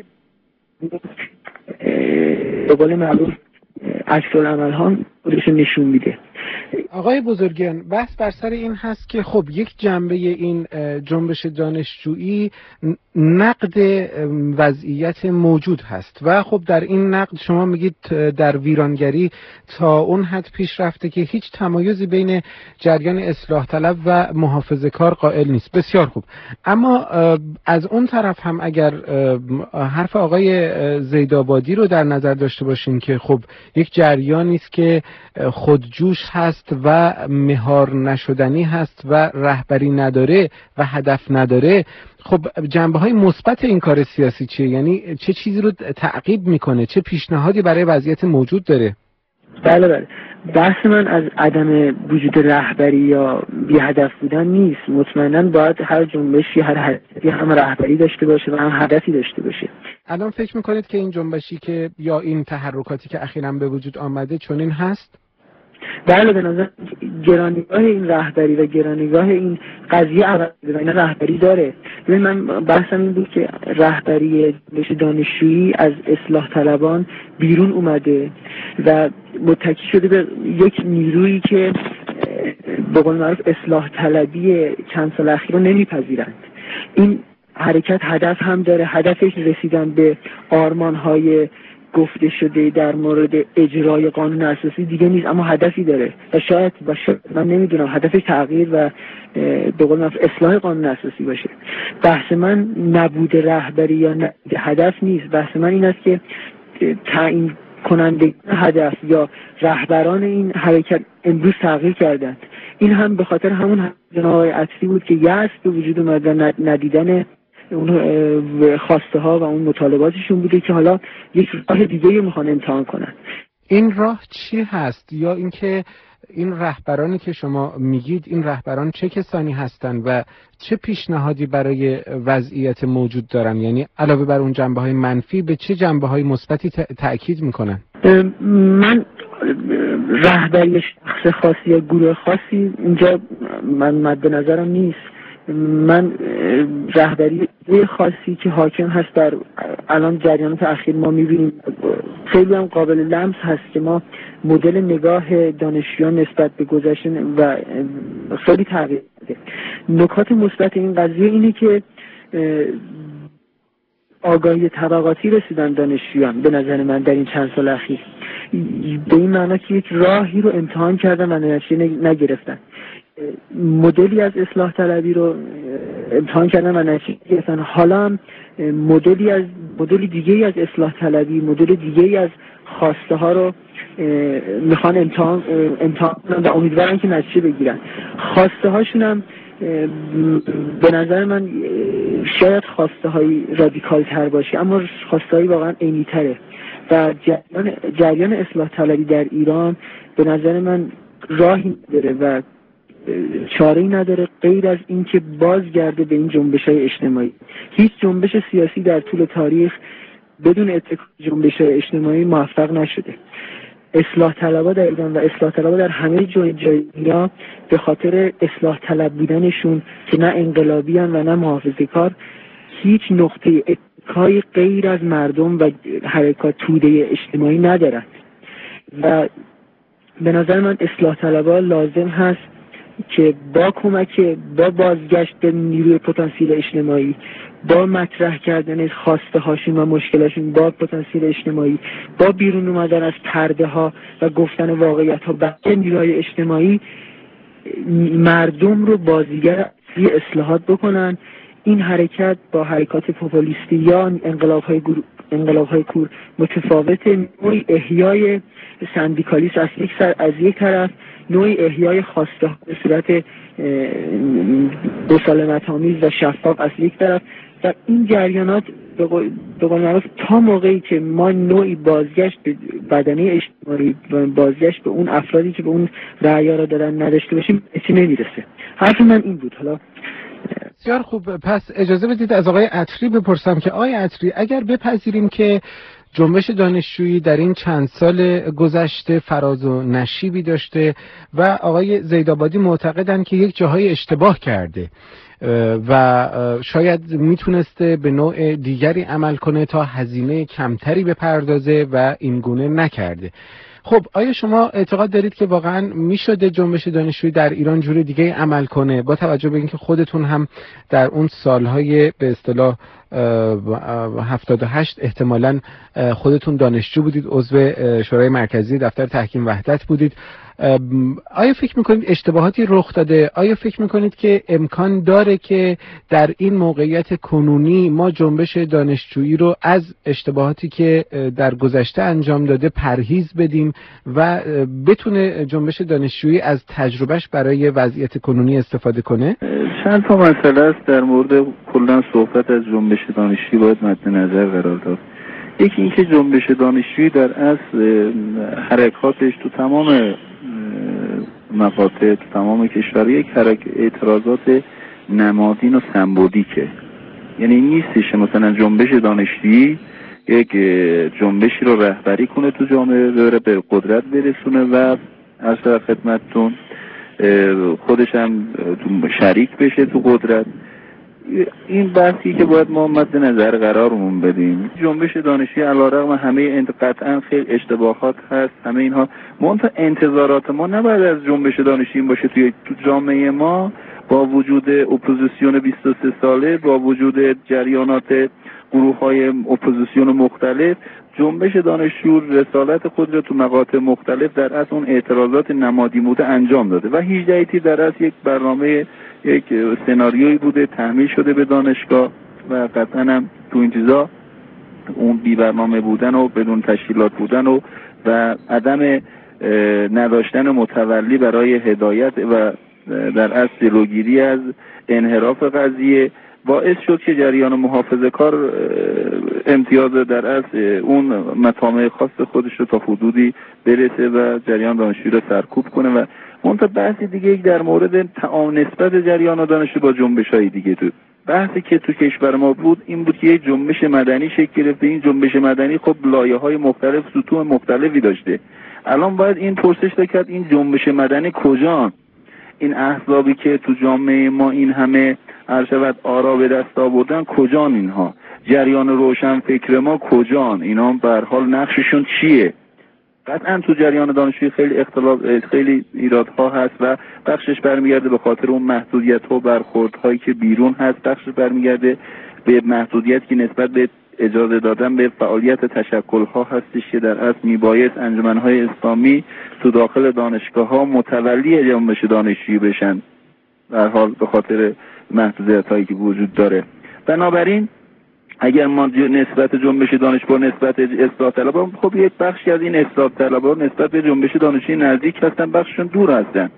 Speaker 4: به قول معروف عکس‌العمل ها خودش نشون میده.
Speaker 2: آقای بزرگیان، بحث بر سر این هست که خب یک جنبه این جنبش دانشجویی نقد وضعیت موجود هست و خب در این نقد شما میگید در ویرانگری تا اون حد پیش رفته که هیچ تمایزی بین جریان اصلاح طلب و محافظه‌کار قائل نیست. بسیار خوب، اما از اون طرف هم اگر حرف آقای زیدآبادی رو در نظر داشته باشیم که خب یک جریانی است که خودجوش هست و مهار نشدنی هست و رهبری نداره و هدف نداره، خب جنبه های مثبت این کار سیاسی چیه؟ یعنی چه چیزی رو تعقیب میکنه؟ چه پیشنهادی برای وضعیت موجود داره؟
Speaker 4: بله بله بحث من از عدم وجود رهبری یا بی هدف بودن نیست. مطمئناً باید هر جنبشی هر هدفی هم رهبری داشته باشه و هم هدفی داشته باشه.
Speaker 2: الان فکر میکنید که این جنبشی که یا این تحرکاتی که اخیراً به وجود آمده چنین هست؟
Speaker 4: بله، به نظر گرانیگاه این رهبری و گرانیگاه این قضیه عوض این رهبری داره. ببین، من بحثم این بود که رهبری جنبش دانشجویی از اصلاح طلبان بیرون اومده و متکی شده به یک نیرویی که به قول معروف اصلاح طلبی چند سال اخیر رو نمیپذیرند. این حرکت هدف هم داره، هدفش رسیدن به آرمان‌های گفته شده در مورد اجرای قانون اساسی دیگه نیست، اما هدفی داره و شاید باشه، من نمیدونم، هدفش تغییر و به قول معروف اصلاح قانون اساسی باشه. بحث من نبود رهبری یا نبود هدف نیست. بحث من این است که تعیین کننده هدف یا رهبران این حرکت امروز تغییر کردند. این هم به خاطر همون جناب آقای عطری بود که یأس به وجود اومد و ندیدن اون خواسته ها و اون مطالباتشون بوده که حالا یک راه دیگه میخوان امتحان کنن.
Speaker 2: این راه چی هست؟ یا اینکه این رهبرانی که شما میگید، این رهبران چه کسانی هستند و چه پیشنهادی برای وضعیت موجود دارن؟ یعنی علاوه بر اون جنبه‌های منفی به چه جنبه‌های مثبتی تأکید میکنن؟
Speaker 4: من رهبری شخص خاصی یا گروه خاصی اینجا من مد نظرم نیست. من رهبری خاصی که حاکم هست در الان جریانات اخیر ما میبینیم خیلی هم قابل لمس هست که ما مدل نگاه دانشجویان نسبت به گذشته و خیلی تغییر کرده. نکات مثبت این قضیه اینه که آگاهی طبقاتی رسیدن دانشجویان به نظر من در این چند سال اخیر، به این معنی که یک راهی رو امتحان کردن و نتیجه نگرفتن. مدلی از اصلاح طلبی رو امتحان کردن و نتیجه گرفتن. حالا هم مدلی از مدل دیگه‌ای از اصلاح طلبی، مدل دیگه‌ای از خواسته ها رو میخوان امتحان امتحان کنن و امیدوارن که نتیجه بگیرن. خواسته هاشون هم به نظر من شاید خواسته های رادیکال تر باشه، اما خواسته های واقعا عینی تره و جریان جریان اصلاح طلبی در ایران به نظر من راهی نداره و چاره‌ای نداره غیر از اینکه بازگرده به این جنبش‌های اجتماعی. هیچ جنبش سیاسی در طول تاریخ بدون اتکای جنبش‌های اجتماعی موفق نشده. اصلاح طلبها در ایران و اصلاح طلبها در همه جای جای ایران به خاطر اصلاح طلب بودنشون که نه انقلابی هن و نه محافظه‌کار، هیچ نقطه اتکای غیر از مردم و حرکات توده اجتماعی ندارند و به نظر من اصلاح طلبها لازم هست که با کمک با بازگشت به نیروی پتانسیل اجتماعی، با مطرح کردن خواسته هاشون و مشکلاشون با پتانسیل اجتماعی، با بیرون اومدن از پرده ها و گفتن واقعیت ها به نیروی اجتماعی، مردم رو بازیگر اصلی اصلاحات بکنن. این حرکت با حرکات پوپولیستی یا انقلاب های گرو... انقلاب های کور متفاوت. نوعی احیای سندیکالیسم از یک سر از یک طرف، نوعی احیای خواسته به صورت مسالمت‌آمیز و شفاف از یک طرف و این جریانات به قول معروف تا موقعی که ما نوعی بازگشت به بدنه اجتماعی و بازگشت به اون افرادی که به اون رأی‌ها را دارن نداشته باشیم چی نمیرسه. حرف من این بود. حالا
Speaker 2: بسیار خوب، پس اجازه بدید از آقای عطری بپرسم که آقای عطری، اگر بپذیریم که جنبش دانشجویی در این چند سال گذشته فراز و نشیبی داشته و آقای زیدآبادی معتقدند که یک جاهای اشتباه کرده و شاید میتونسته به نوع دیگری عمل کنه تا هزینه کمتری بپردازه و این گونه نکرده، خب آیا شما اعتقاد دارید که واقعا میشده جنبش دانشجویی در ایران جور دیگه عمل کنه با توجه به اینکه خودتون هم در اون سالهای به اصطلاح هفتاد و هشت احتمالاً خودتون دانشجو بودید، عضو شورای مرکزی دفتر تحکیم وحدت بودید، آیا فکر میکنید اشتباهاتی رخ داده؟ آیا فکر میکنید که امکان داره که در این موقعیت کنونی ما جنبش دانشجویی رو از اشتباهاتی که در گذشته انجام داده پرهیز بدیم و بتونه جنبش دانشجویی از تجربهش برای وضعیت کنونی استفاده کنه؟
Speaker 5: چند تا مسئله است در مورد کلا صحبت از جنبش دانشجویی باید مد نظر قرار داد. یکی اینکه جنبش دانشجویی در اصل حرکاتش تو تمام مقاطع تو تمام کشور یک حرکت اعتراضات نمادین و سمبولیکه. یعنی نیستش مثلا جنبش دانشجویی یک جنبشی رو رهبری کنه تو جامعه، بره به قدرت برسونه و از خدمتتون خودش هم شریک بشه تو قدرت. این بحثی که باید ما مد نظر قرارمون بدیم. جنبش دانشجویی علیرغم همه قطعا خیلی اشتباهات هست، همه اینها، منتها انتظارات ما نباید از جنبش دانشجویی باشه توی تو جامعه ما با وجود اپوزیسیون بیست و سه ساله، با وجود جریانات گروه‌های اپوزیسیون مختلف، جنبش دانشجو رسالت خود را تو مقاطع مختلف در اصل اون اعتراضات نمادی بوده انجام داده و هجده تی در اصل یک برنامه، یک سناریویی بوده تحمیل شده به دانشگاه و قطعا هم تو این چیزا اون بی برنامه بودن و بدون تشکیلات بودن و و عدم نداشتن متولی برای هدایت و در اصل جلوگیری از انحراف قضیه باعث شد که جریان محافظه کار امتیاز در اصل اون مطامع خاص خودش رو تا حدودی برسه و جریان دانشجویی رو سرکوب کنه. و منتها بحثی دیگه در مورد تعامل نسبت جریان دانشجو با جنبش‌های دیگه تو بحثی که تو کشور ما بود این بود که یک جنبش مدنی شکل گرفته. این جنبش مدنی خب لایه‌های مختلف، سطوح مختلفی داشته. الان باید این پرسش کرد این جنبش مدنی کجا؟ این احزابی که تو جامعه ما این همه ارشد آرا به دست آوردن کجان؟ اینها جریان روشن فکر ما کجان؟ اینا به هر حال نقششون چیه؟ قطعا تو جریان دانشجویی خیلی اختلاف، خیلی ایرادها هست و بخشش برمیگرده به خاطر اون محدودیت‌ها و برخوردهایی که بیرون هست، بخشش برمیگرده به محدودیتی که نسبت به اجازه دادن به فعالیت تشکل‌ها هستش که در اصل میبایست انجمن‌های اسلامی تو داخل دانشگاه‌ها متولی جنبش دانشجویی بشن، در حال به خاطر محدودیت‌هایی که وجود داره. بنابراین اگر ما نسبت جنبش دانش با نسبت اصلاح طلبان، خب یک بخشی از این اصلاح طلبان نسبت به جنبش دانشجویی نزدیک هستن، بخششون دور هستن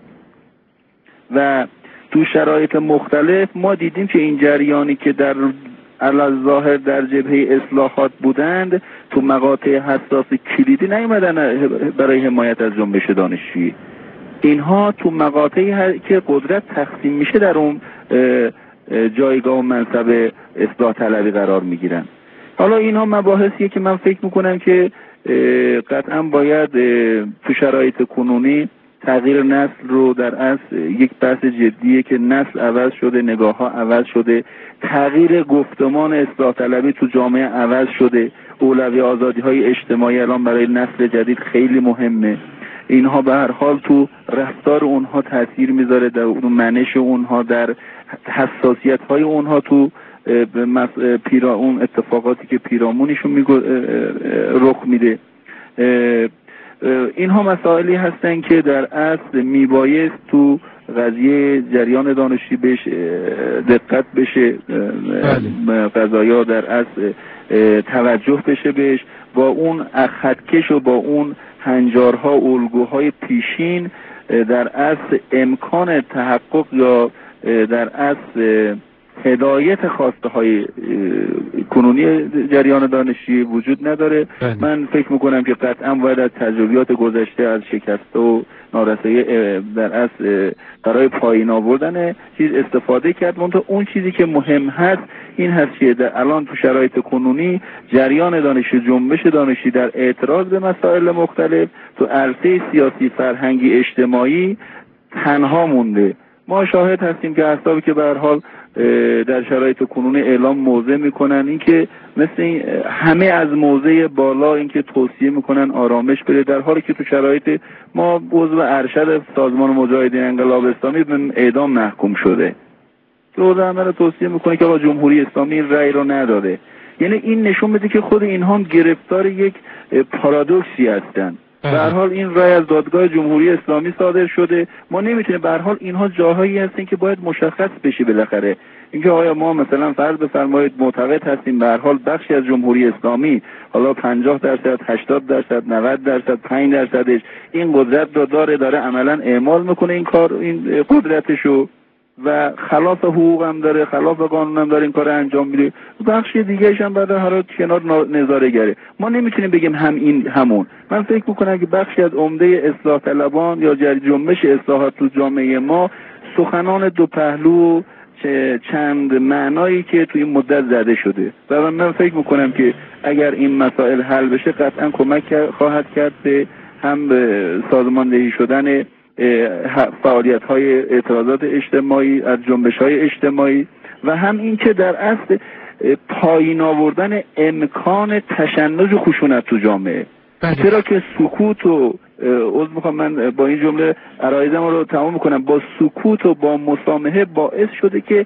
Speaker 5: و تو شرایط مختلف ما دیدیم که این جریانی که در علاوه ظاهر در جبهه اصلاحات بودند تو مقاطع حساس کلیدی نیومدن برای حمایت از جنبش دانشجویی. اینها تو مقاطعی که قدرت تقسیم میشه در اون جایگاه و منصب اصلاح طلبی قرار میگیرن. حالا اینها مباحثیه که من فکر میکنم که قطعا باید تو شرایط کنونی تغییر نسل رو در اصل یک بحث جدیه که نسل عوض شده، نگاه ها عوض شده، تغییر گفتمان اصلاح طلبی تو جامعه عوض شده، اولویت آزادی های اجتماعی الان برای نسل جدید خیلی مهمه. اینها به هر حال تو رفتار اونها تاثیر میذاره، در اون منش اونها، در حساسیت های اونها، تو پیرا اون اتفاقاتی که پیرامونشون میگو رخ میده. اینها مسائلی هستن که در اصل میبایست تو قضیه جریان دانشجویی بهش دقت بشه، قضایا در اصل توجه بشه بهش، با اون خطکش و با اون هنجارها و الگوهای پیشین در اصل امکان تحقق یا در اصل هدایت خواسته های کنونی جریان دانشجویی وجود نداره. بله. من فکر میکنم که قطعا باید از تجربیات گذشته از شکست و نارسایی در اصل برای پایین آوردن چیز استفاده کرد. منتها اون چیزی که مهم هست این هست که در الان تو شرایط کنونی جریان دانشجویی، جنبش دانشجویی در اعتراض به مسائل مختلف تو عرصه سیاسی، فرهنگی، اجتماعی تنها مونده. ما شاهد هستیم که احزابی که به هر حال در شرایط کنونی اعلام موضع میکنن این که مثل این همه از موضع بالا این که توصیه میکنن آرامش بره، در حالی که تو شرایط ما عضو ارشد سازمان مجاهدین انقلاب اسلامی به اعدام محکوم شده که عضو عمل توصیه میکنه که آقا جمهوری اسلامی این رأی رو نداده. یعنی این نشون میده که خود اینها هم گرفتار یک پارادوکسی هستن. به هر حال این رأی از دادگاه جمهوری اسلامی صادر شده، ما نمیتونیم، به هر حال اینها جاهایی هستن که باید مشخص بشه بالاخره اینکه آیا ما مثلا فرض بفرمایید معتقد هستیم به هر حال بخشی از جمهوری اسلامی، حالا پنجاه درصد، هشتاد درصد، نود درصد، پنج درصدش این قدرت رو داره داره عملا اعمال میکنه این کار، این قدرتشو، و خلاف حقوق هم داره، خلاف قانون هم داره این کار انجام میده. بخش دیگه‌اش هم بعد هر کنار نظاره‌گره. ما نمیتونیم بگیم هم این همون. من فکر میکنم که بخشی از عمده اصلاح طلبان یا جنبش اصلاحات تو جامعه ما سخنان دو پهلو چند معنایی که توی این مدت زده شده و من فکر میکنم که اگر این مسائل حل بشه قطعا کمک خواهد کرد به هم به سازماندهی شدن فعالیت‌های اعتراضات اجتماعی از جنبش‌های اجتماعی و هم این که در اصل پایین آوردن امکان تشنج و خشونت تو جامعه. چرا که سکوت و عذر میخوام من با این جمله عرایضم رو تمام میکنم، با سکوت و با مسامحه باعث شده که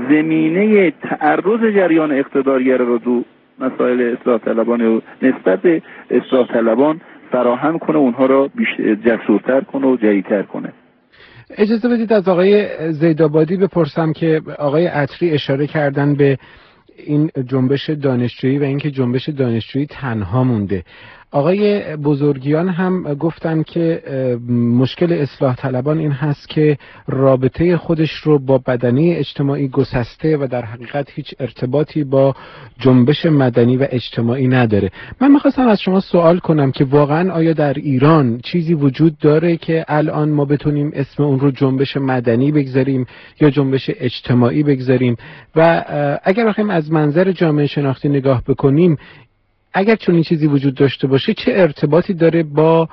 Speaker 5: زمینه تعرض جریان اقتدارگرا رو دو مسائل اصلاح طلبان و نسبت به اصلاح طلبان فراهم کنه، اونها رو جسورتر کنه و جری‌تر کنه.
Speaker 2: اجازه بدید از آقای زیدآبادی بپرسم که آقای عطری اشاره کردن به این جنبش دانشجویی و اینکه جنبش دانشجویی تنها مونده. آقای بزرگیان هم گفتن که مشکل اصلاح طلبان این هست که رابطه خودش رو با بدنه اجتماعی گسسته و در حقیقت هیچ ارتباطی با جنبش مدنی و اجتماعی نداره. من میخواستم از شما سوال کنم که واقعا آیا در ایران چیزی وجود داره که الان ما بتونیم اسم اون رو جنبش مدنی بگذاریم یا جنبش اجتماعی بگذاریم؟ و اگر بخوایم از منظر جامعه شناختی نگاه بکنیم، اگر چنین چیزی وجود داشته باشه چه ارتباطی داره با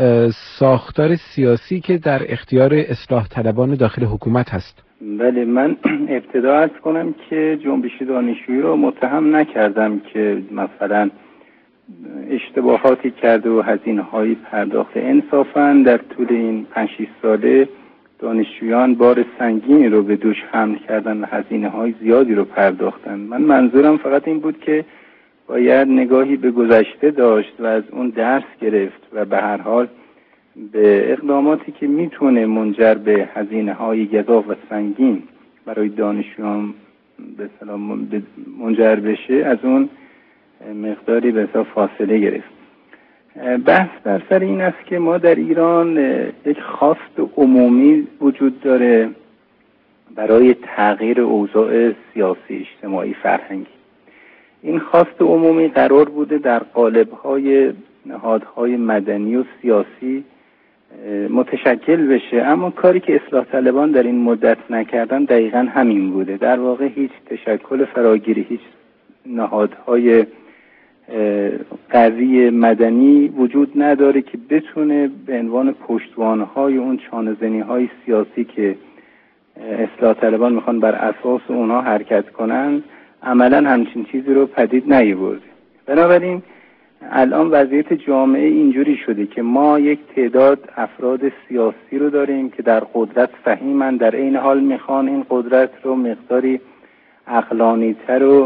Speaker 2: ساختار سیاسی که در اختیار اصلاح طلبان داخل حکومت هست؟
Speaker 6: بله، من ابتدا عرض کنم که جنبش دانشجویی رو متهم نکردم که مثلا اشتباهاتی کرده و هزینه‌هایی پرداخته. انصافاً در طول این پنج شش ساله دانشجویان بار سنگینی رو به دوش حمل کردن و هزینه‌های زیادی رو پرداختن. من منظورم فقط این بود که باید نگاهی به گذشته داشت و از اون درس گرفت و به هر حال به اقداماتی که میتونه منجر به هزینه‌های گزاف و سنگین برای دانشجویان به سلام منجر بشه از اون مقداری به حساب فاصله گرفت. بحث در سر این است که ما در ایران یک خواست عمومی وجود داره برای تغییر اوضاع سیاسی، اجتماعی، فرهنگی. این خواست عمومی قرار بوده در قالب‌های نهادهای مدنی و سیاسی متشکل بشه، اما کاری که اصلاح طلبان در این مدت نکردن دقیقاً همین بوده. در واقع هیچ تشکل فراگیری، هیچ نهادهای قوی مدنی وجود نداره که بتونه به عنوان پشتوانه‌های اون چانه‌زنی‌های سیاسی که اصلاح طلبان میخوان بر اساس اونها حرکت کنن عملاً همچین چیزی رو پدید نیاورده. بنابراین الان وضعیت جامعه اینجوری شده که ما یک تعداد افراد سیاسی رو داریم که در قدرت سهیمن، در این حال میخوان این قدرت رو مقداری عقلانی‌تر و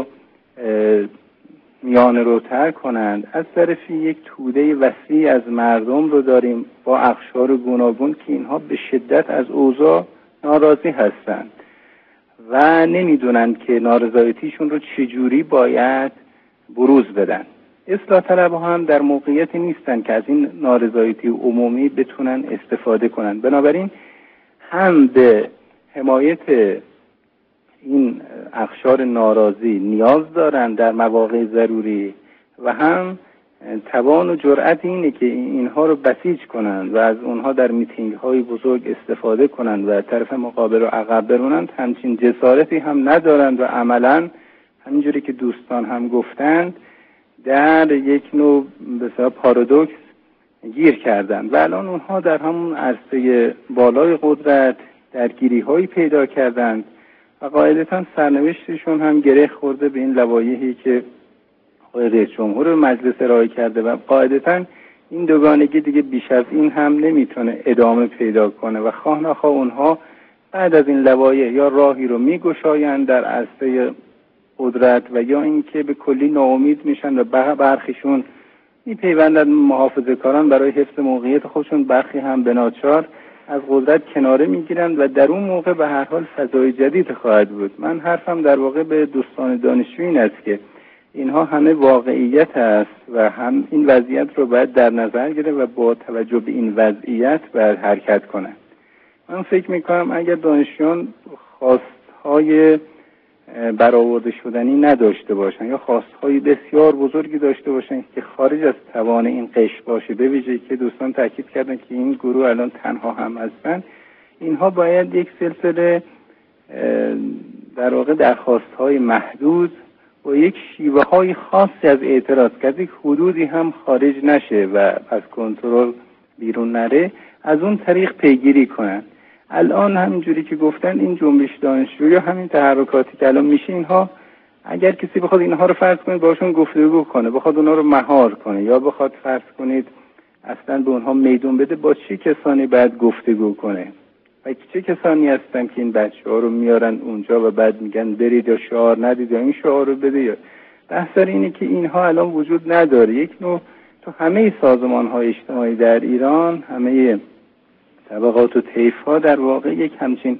Speaker 6: میانه روتر کنند. از طرفی یک توده وسیع از مردم رو داریم با اقشار گوناگون که اینها به شدت از اوضاع ناراضی هستند و نمیدونند که نارضایتیشون رو چجوری باید بروز بدن. اصلاح طلبها هم در موقعیتی نیستن که از این نارضایتی عمومی بتونن استفاده کنن. بنابراین هم به حمایت این اقشار ناراضی نیاز دارن در مواقع ضروری و هم توان و جرأت اینه که اینها رو بسیج کنن و از اونها در میتینگ های بزرگ استفاده کنن و طرف مقابل رو عقب برونن. همچین جسارتی هم ندارن و عملا همینجوری که دوستان هم گفتند در یک نوع به اصطلاح پارادوکس گیر کردن و الان اونها در همون عرصه بالای قدرت درگیری هایی پیدا کردند و قاعدتاً سرنوشتشون هم گره خورده به این لوایحی که آقای رئیس جمهور مجلس ارائه کرده و قاعدتاً این دوگانگی دیگه بیش از این هم نمیتونه ادامه پیدا کنه و خواه نخواه اونها بعد از این لوایح یا راهی رو میگشایند در عرصه قدرت و یا اینکه به کلی ناامید میشن و برخیشون میپیوندن محافظه‌کاران برای حفظ موقعیت خودشون، برخی هم به ناچار از قدرت کناره میگیرند و در اون موقع به هر حال فضای جدید خواهد بود. من حرفم در واقع به دوستان دانشجویی این است که اینها همه واقعیت است و هم این وضعیت رو باید در نظر گرفت و با توجه به این وضعیت باید حرکت کنند. من فکر میکنم اگر دانشجویان خواستهای برآورده شدنی نداشته باشن یا خواستهای بسیار بزرگی داشته باشن که خارج از توان این قشر باشه. به ویژه که دوستان تاکید کردن که این گروه الان تنها هم هستن، اینها باید یک سلسله در واقع درخواستهای محدود و یک شیوه های خاصی از اعتراض که از یک حدودی هم خارج نشه و از کنترل بیرون نره، از اون طریق پیگیری کنن. الان همینجوری که گفتن این جنبش دانشجویی یا همین تحرکاتی که الان میشه، اینها اگر کسی بخواد اینها رو فرض کنید باشون گفتگو کنه، بخواد اونها رو مهار کنه یا بخواد فرض کنید اصلا به اونها میدون بده، با چه کسانی باید گفتگو کنه و چه کسانی هستن که این بچه‌ها رو میارن اونجا و بعد میگن برید یا شعار ندید یا این شعار رو بده. یا بحث اینه که اینها الان وجود نداره. یک نوع تو همه سازمان‌های اجتماعی در ایران، همه طبقات و طیف‌ها در واقع یک همچین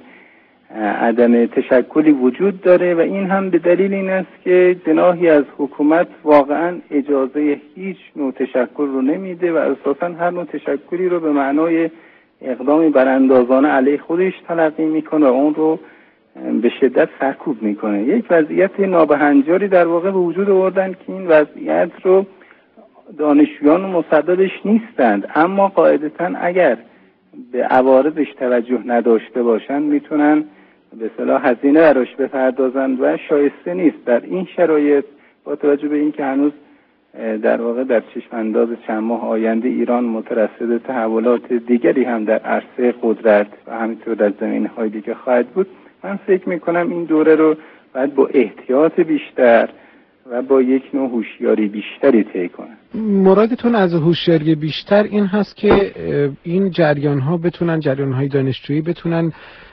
Speaker 6: عدم تشکلی وجود داره و این هم به دلیل این است که جناحی از حکومت واقعا اجازه هیچ نوع تشکل رو نمیده و اساساً هر نوع تشکلی رو به معنای اقدامی براندازانه علیه خودش تلقی میکنه و اون رو به شدت سرکوب میکنه. یک وضعیت نابهنجاری در واقع به وجود آوردن که این وضعیت رو دانشجویان مصددش نیستند، اما قاعدتاً اگر به عوارضش توجه نداشته باشند میتونن به اصطلاح هزینه براش بپردازند و شایسته نیست. در این شرایط با توجه به اینکه هنوز در واقع در چشم انداز چند ماه آینده ایران مترصد تحولات دیگری هم در عرصه قدرت و همینطور در زمینه‌های دیگه خواهد بود، من فکر میکنم این دوره رو باید با احتیاط بیشتر و با یک نوع هوشیاری بیشتری طی کنن.
Speaker 2: مرادتون از هوشیاری بیشتر این هست که این جریان‌ها بتونن، جریان‌های دانشجویی بتونن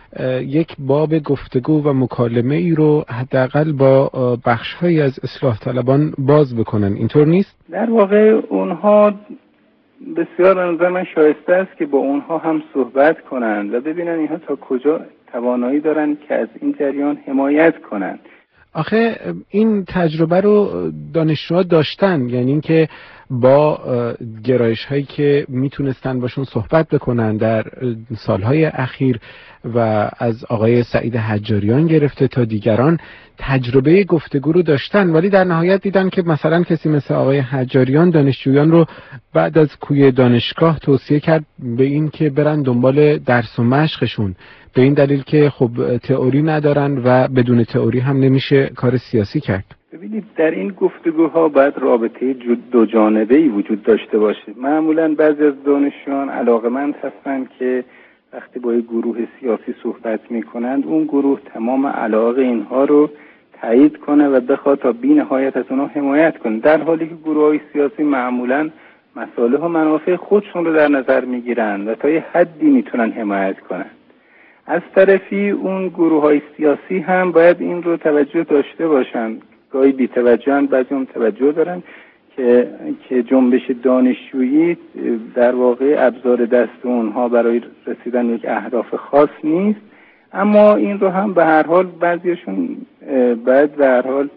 Speaker 2: یک باب گفتگو و مکالمه ای رو حداقل با بخش‌هایی از اصلاح طلبان باز بکنن، اینطور نیست؟
Speaker 6: در واقع اونها بسیار به نظر من شایسته است که با اونها هم صحبت کنند و ببینن اینها تا کجا توانایی دارن که از این جریان حمایت کنند.
Speaker 2: آخه این تجربه رو دانشجوها داشتن، یعنی اینکه با گرایش هایی که میتونستن باشون صحبت بکنن در سالهای اخیر و از آقای سعید حجاریان گرفته تا دیگران تجربه گفتگو رو داشتن، ولی در نهایت دیدن که مثلا کسی مثل آقای حجاریان دانشجویان رو بعد از کوی دانشگاه توصیه کرد به این که برن دنبال درس و مشقشون، به این دلیل که خب تئوری ندارن و بدون تئوری هم نمیشه کار سیاسی کرد.
Speaker 6: ببینید در این گفتگوها باید رابطه دو جانبه‌ای وجود داشته باشه. معمولاً بعضی از دانشجویان علاقه‌مند هستند که وقتی با یک گروه سیاسی صحبت می‌کنند اون گروه تمام علاقه اینها رو تایید کنه و بخواد تا بی‌نهایت از اونها حمایت کنه، در حالی که گروه‌های سیاسی معمولاً مصالح و منافع خودشون رو در نظر می‌گیرن و تا یه حدی میتونن حمایت کنن. از طرفی اون گروه‌های سیاسی هم باید این رو توجه داشته باشن، گاهی بی توجهن، بعضی هم توجه دارن که که جنبش دانشجویی در واقع ابزار دست اونها برای رسیدن یک اهداف خاص نیست، اما این رو هم به هر حال بعضیشون باید به هر حال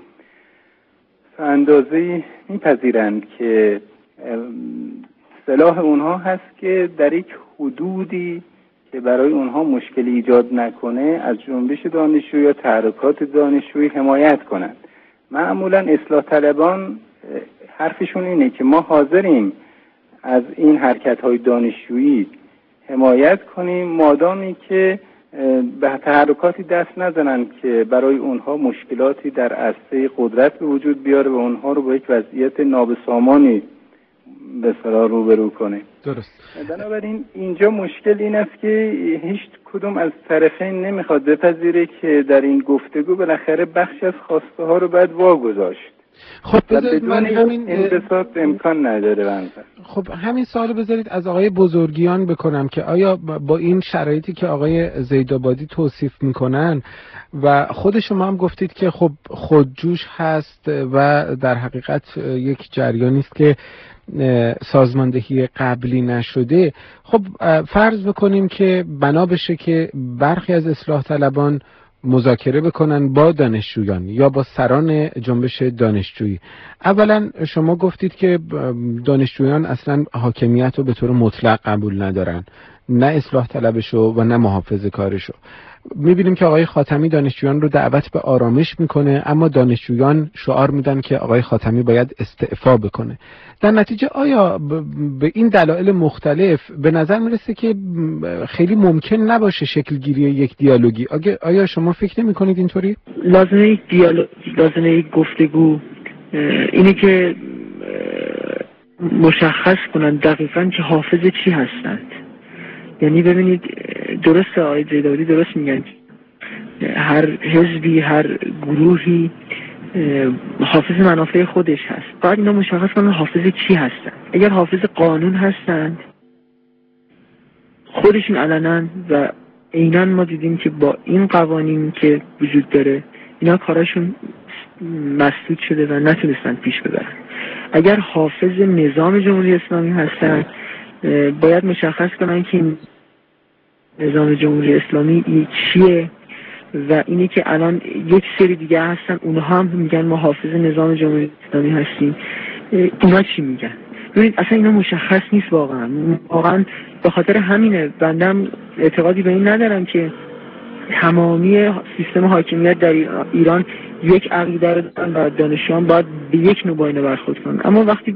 Speaker 6: اندازه‌ای میپذیرند که صلاح اونها هست که در یک حدودی که برای اونها مشکلی ایجاد نکنه از جنبش دانشجویی یا تحرکات دانشجویی حمایت کنند. معمولا اصلاح طلبان حرفشون اینه که ما حاضریم از این حرکت‌های دانشجویی حمایت کنیم مادامی که به تحرکاتی دست نزنن که برای اونها مشکلاتی در عرصه قدرت به وجود بیاره و اونها رو با یک وضعیت نابسامانی به اصطلاح روبرو کنه.
Speaker 2: درست.
Speaker 6: بنابراین اینجا مشکل این است که هیچ کدوم از طرفین نمیخواد بپذیره که در این گفتگو بالاخره بخش از خواسته ها رو باید واگذاشت.
Speaker 2: خب بذارید من همین
Speaker 6: انبساط امکان نداره بنظر.
Speaker 2: خب همین سوالو بذارید از آقای بزرگیان بکنم که آیا با این شرایطی که آقای زیدآبادی توصیف میکنن و خود شما هم گفتید که خب خودجوش هست و در حقیقت یک جریانی است که سازماندهی قبلی نشده، خب فرض بکنیم که بنا بشه که برخی از اصلاح طلبان مذاکره بکنن با دانشجویان یا با سران جنبش دانشجویی. اولا شما گفتید که دانشجویان اصلا حاکمیت رو به طور مطلق قبول ندارن، نه اصلاح طلبشو و نه محافظه کارشو. میبینیم که آقای خاتمی دانشجویان رو دعوت به آرامش میکنه، اما دانشجویان شعار میدن که آقای خاتمی باید استعفا بکنه. در نتیجه آیا به این دلایل مختلف به نظر میرسه که خیلی ممکن نباشه شکل گیری یک دیالوگی؟ آیا شما فکر نمی کنید اینطوری؟
Speaker 4: لازمه یک دیالوگ، لازمه یک گفتگو اینه که مشخص کنن دقیقاً که حافظ چی هستند. یعنی ببینید درسته آقای زیداوری درست میگن، هر حزبی هر گروهی حافظ منافع خودش هست. باید اینا مشخص کنن حافظ چی هستند. اگر حافظ قانون هستند خودشون علنا و عیناً ما دیدیم که با این قوانین که وجود داره اینا کاراشون مسدود شده و نتونستن پیش ببرن. اگر حافظ نظام جمهوری اسلامی هستن باید مشخص کنن که نظام جمهوری اسلامی چیه و اینه که الان یک سری دیگه هستن اونها هم میگن ما حافظ نظام جمهوری اسلامی هستیم. اینا چی میگن؟ ببینید اصلا اینا مشخص نیست واقعا. واقعا به خاطر همینه بندم اعتقادی به این ندارم که تمامی سیستم حاکمیت در ایران یک عقیده رو دارن و دانشجویان باید به یک نوع با اینو برخورد کنن. اما وقتی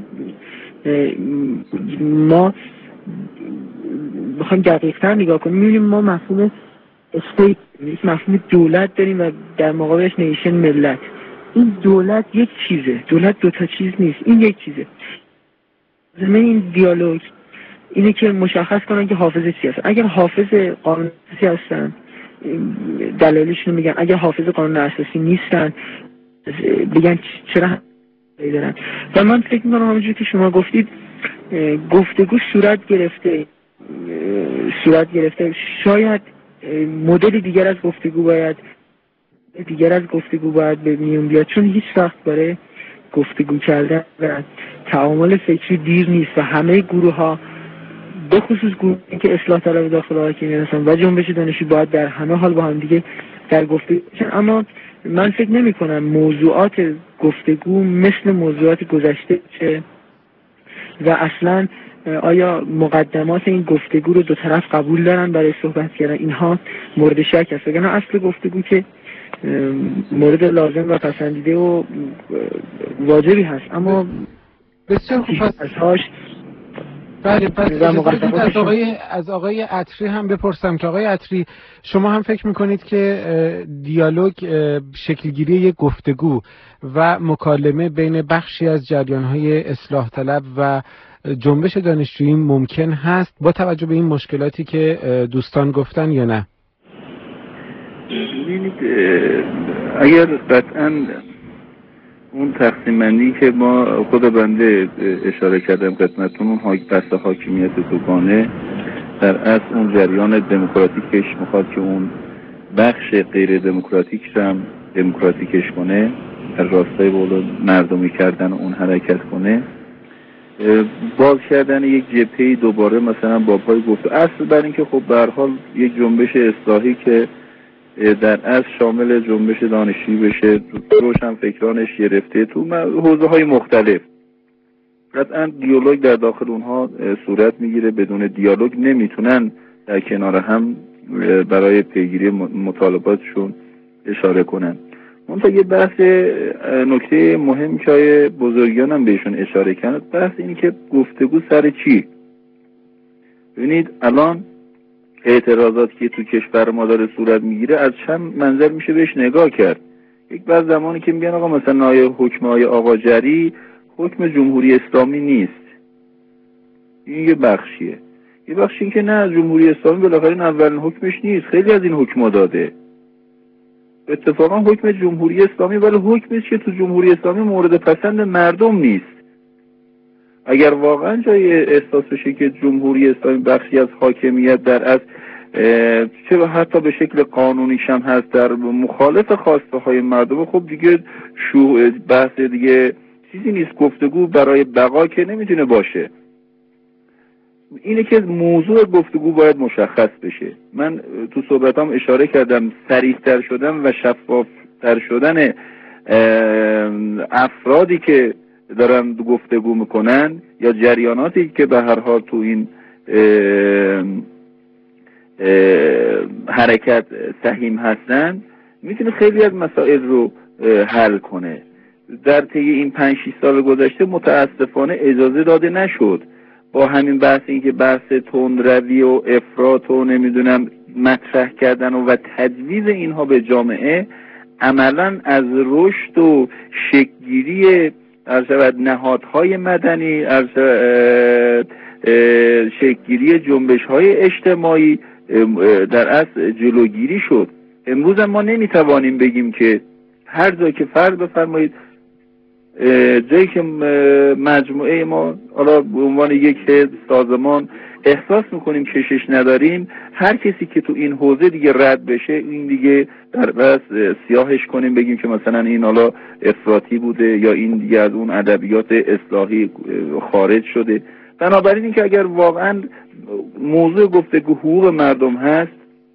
Speaker 4: ما بخوایم دقیق‌تر نگاه کنیم می‌بینیم ما مفهوم استیت، یک مفهوم دولت داریم و در مقابلش نیشن، ملت. این دولت یک چیزه، دولت دو تا چیز نیست، این یک چیزه. زمین این دیالوگ اینه که مشخص کنن که حافظ چی هست. اگر حافظ قانون اساسی هستن دلایلشون میگن، اگر حافظ قانون اساسی نیستن بگن چرا دارن. و من فکر میکنم همونجوری که شما گفتید گفتگو صورت گرفته صورت گرفته شاید مدل دیگر از گفتگو باید دیگر از گفتگو باید به میون بیاد، چون هیچ وقت برای گفتگو کردن و تعامل فکری دیر نیست و همه گروه ها به خصوص گروهی که اصلاح طلب داخل حاکمیت هستن و جنبش دانشجو باید در همه حال با هم دیگه در گفتگو باشن. اما من فکر نمی کنم موضوعات گفتگو مثل موضوعات گذشته چه و اصلا آیا مقدمات این گفتگو رو دو طرف قبول دارن برای صحبت کردن، اینها مورد شک است. وگرنه اصل گفتگو که مورد لازم و پسندیده و واجبی هست. اما
Speaker 2: بسیار خوب هاش بله. پس از آقای از آقای عطری هم بپرسم که آقای عطری شما هم فکر میکنید که دیالوگ شکلگیری یک گفتگو و مکالمه بین بخشی از جریان‌های اصلاح طلب و جنبش دانشجویی ممکن هست با توجه به این مشکلاتی که دوستان گفتن یا نه؟
Speaker 5: ببینید اگر قطعاً اون تقسیم بندی که ما خود بنده اشاره کردم خدمتتون، اون بحث حاکمیت دوگانه در اصل اون جریان دموکراتیکش میخواد که اون بخش غیر دموکراتیکش هم دموکراتیکش کنه، در راستای بولو مردمی کردن اون حرکت کنه. باز کردن یک جبهه دوباره مثلا با پای گفت اصل بر این که خب به هر حال یک جنبش اصلاحی که در اصل شامل جنبش دانشجویی بشه، روشن فکرانش گرفته تو حوزه های مختلف، قطعا دیالوگ در داخل اونها صورت میگیره. بدون دیالوگ نمیتونن در کنار هم برای پیگیری مطالباتشون اشاره کنن. منتها یه بحث نکته مهم که بزرگان هم بهشون اشاره کردن، بحث اینی که گفتگو سر چی؟ ببینید الان اعتراضاتی که تو کشور ما داره صورت میگیره از چند منظر میشه بهش نگاه کرد. یک بعض زمانی که میگن آقا مثلا آیه حکم آیه آقا جری حکم جمهوری اسلامی نیست، این یه بخشیه. یه بخشی که نه، جمهوری اسلامی بالاخره این اولین حکمش نیست، خیلی از این حکم‌ها داده. اتفاقا حکم جمهوری اسلامی ولی حکمی است که تو جمهوری اسلامی مورد پسند مردم نیست. اگر واقعا جای احساس بشه که جمهوری اسلامی بخشی از حاکمیت در از چه حتی به شکل قانونیش هم هست در مخالف خواسته های مردم، خب دیگه شو بحث دیگه چیزی نیست، گفتگو برای بقا که نمیتونه باشه. اینه که موضوع گفتگو باید مشخص بشه. من تو صحبتام اشاره کردم صریح‌تر شدن و شفاف‌تر شدن افرادی که دارن گفتگو میکنن یا جریاناتی که به هر حال تو این حرکت سهیم هستن میتونه خیلی از مسائل رو حل کنه. در طی این پنج شش سال گذشته متاسفانه اجازه داده نشد با همین بحث این که بحث تندروی و افراط و نمیدونم مطرح کردن و, و تجویز اینها به جامعه عملا از رشد و شکل‌گیری از نهادهای مدنی، از شکل‌گیری جنبش‌های اجتماعی در اصل جلوگیری شد. امروز ما نمیتوانیم بگیم که هر جا که فرض بفرمایید جایی که مجموعه ما حالا به عنوان یک سازمان احساس میکنیم کشش نداریم، هر کسی که تو این حوزه دیگه رد بشه این دیگه در بس سیاهش کنیم بگیم که مثلا این حالا افراطی بوده یا این دیگه از اون ادبیات اصلاحی خارج شده. بنابراین این که اگر واقعا موضوع گفتگو حقوق مردم هست،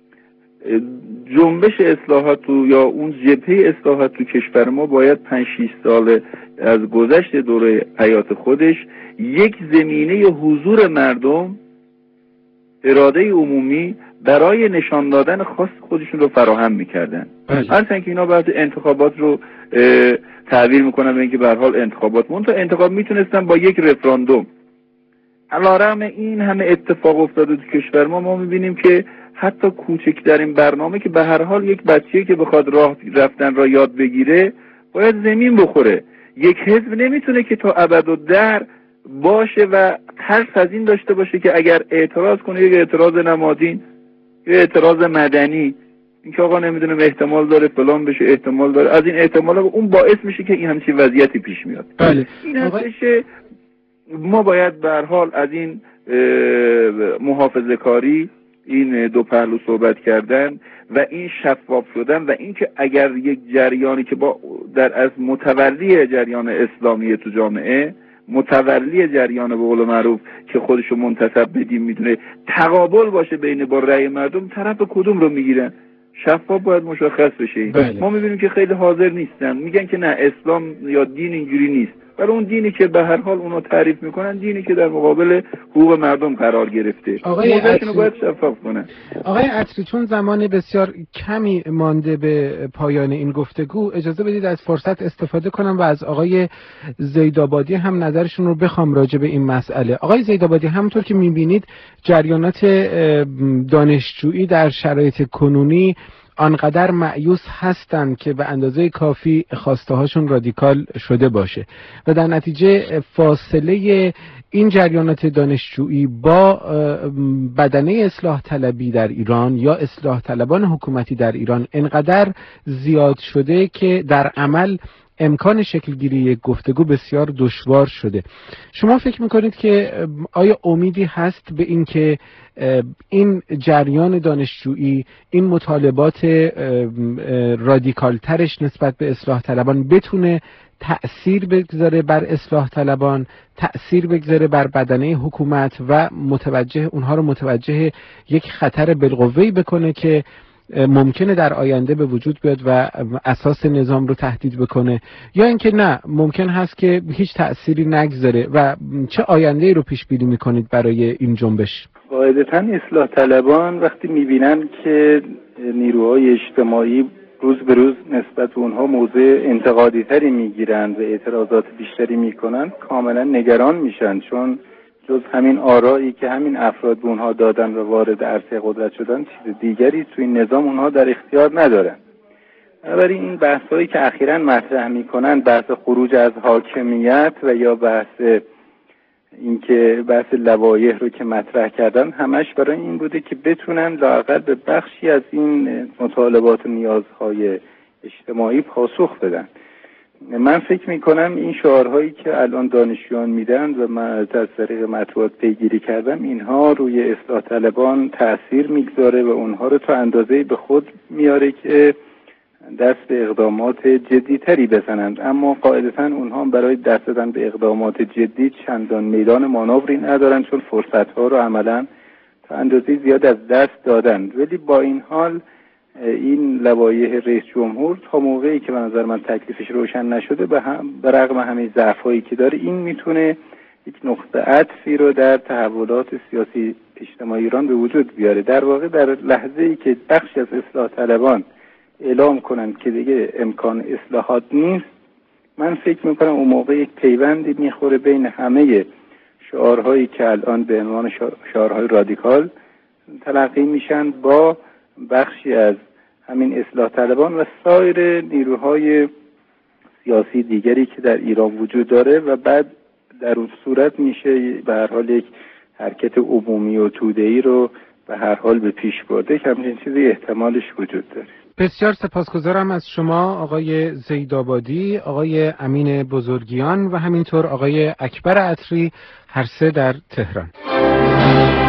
Speaker 5: جنبش اصلاحات تو یا اون جبهه اصلاحات تو کشور ما باید پنج شش سال از گذشت دوره حیات خودش یک زمینه حضور مردم، اراده عمومی برای نشان دادن خواست خودشون رو فراهم میکردن. هرچند که اینا بعد انتخابات رو تعبیر میکنن به اینکه به هر حال انتخابات منتها انتخاب میتونستن با یک رفراندوم. علیرغم این همه اتفاق افتاده تو کشور ما، ما میبینیم که حتی کوچکترین برنامه که به هر حال یک بچه‌ای که بخواد راه رفتن را یاد بگیره باید زمین بخوره. یک حزب نمیتونه که تا ابد و در باشه و ترس از این داشته باشه که اگر اعتراض کنه یک اعتراض نمادین یا اعتراض مدنی، این که آقا نمیدونم احتمال داره فلان بشه، احتمال داره از این احتمال اون باعث میشه که این همچین وضعیتی پیش میاد.
Speaker 2: بله.
Speaker 5: این هستش ما باید به هر حال از این محافظه کاری، این دو پهلو صحبت کردن و این شفاف شدن و این که اگر یک جریانی که با در از متولی جریان اسلامی تو جامعه، متولی جریان به قول معروف که خودشو منتسب به دین میدونه، تقابل باشه بین با رأی مردم، طرف کدوم رو میگیرن شفاف باید مشخص بشه.
Speaker 2: بله.
Speaker 5: ما میبینیم که خیلی حاضر نیستن، میگن که نه اسلام یا دین اینجوری نیست، ولی اون دینی که به هر حال اونو تعریف میکنن دینی که در مقابل حقوق مردم قرار گرفته.
Speaker 2: آقای عطری
Speaker 5: باید شفاف کنن.
Speaker 2: آقای عطری، چون زمان بسیار کمی مانده به پایان این گفتگو، اجازه بدید از فرصت استفاده کنم و از آقای زیدآبادی هم نظرشون رو بخوام راجع به این مسئله. آقای زیدآبادی، همونطور که میبینید جریانات دانشجویی در شرایط کنونی آنقدر مایوس هستند که به اندازه کافی خواسته هاشون رادیکال شده باشه و در نتیجه فاصله این جریانات دانشجویی با بدنه اصلاح طلبی در ایران یا اصلاح طلبان حکومتی در ایران انقدر زیاد شده که در عمل امکان شکلگیری یک گفتگو بسیار دشوار شده. شما فکر میکنید که آیا امیدی هست به این که این جریان دانشجویی، این مطالبات رادیکال ترش نسبت به اصلاح طلبان بتونه تأثیر بگذاره بر اصلاح طلبان، تأثیر بگذاره بر بدنه حکومت و متوجه اونها رو متوجه یک خطر بالقوه‌ای بکنه که ممکنه در آینده به وجود بیاد و اساس نظام رو تهدید بکنه، یا اینکه نه ممکن هست که هیچ تأثیری نگذاره و چه آینده‌ای رو پیش بینی میکنید برای این جنبش؟
Speaker 6: قاعدتاً اصلاح طلبان وقتی میبینن که نیروهای اجتماعی روز به روز نسبت به اونها موضع انتقادی تری میگیرن و اعتراضات بیشتری میکنن، کاملا نگران میشن، چون جز همین آرایی که همین افراد به اونها دادن و وارد عرصه قدرت شدن چیز دیگری توی نظام اونها در اختیار ندارن. بنابراین این بحثایی که اخیراً مطرح میکنن، بحث خروج از حاکمیت و یا بحث اینکه بحث لوایح رو که مطرح کردن، همش برای این بوده که بتونن لااقل به بخشی از این مطالبات و نیازهای اجتماعی پاسخ بدن. من فکر میکنم این شعارهایی که الان دانشجویان میدن و من از طریق مطبوعات پیگیری کردم، اینها روی اصلاح طلبان تأثیر میگذاره و اونها رو تا اندازه‌ای به خود میاره که دست به اقدامات جدی تری بزنند. اما قاعدتاً اونها برای دست دادن به اقدامات جدی چندان میدان مانوری ندارن، چون فرصت‌ها رو عملاً تا اندازه زیاد از دست دادن. ولی با این حال این لوایح رئیس جمهور تا موقعی که به نظر من تکلیفش روشن نشده، به هم به رغم همه ضعف‌هایی که داره، این میتونه یک نقطه عطفی رو در تحولات سیاسی اجتماعی ایران به وجود بیاره. در واقع در لحظه‌ای که بخشی از اصلاح طلبان اعلام کنند که دیگه امکان اصلاحات نیست، من فکر میکنم اون موقع یک پیوندی میخوره بین همه شعارهایی که الان به عنوان شعارهای رادیکال تلقی میشن با بخشی از همین اصلاح طلبان و سایر نیروهای سیاسی دیگری که در ایران وجود داره و بعد در اون صورت میشه به هر حال یک حرکت عمومی و توده‌ای رو به هر حال به پیش برده که همچین چیزی احتمالش وجود داره.
Speaker 2: بسیار سپاسگزارم از شما آقای زیدآبادی، آقای امین بزرگیان و همینطور آقای اکبر عطری، هر سه در تهران.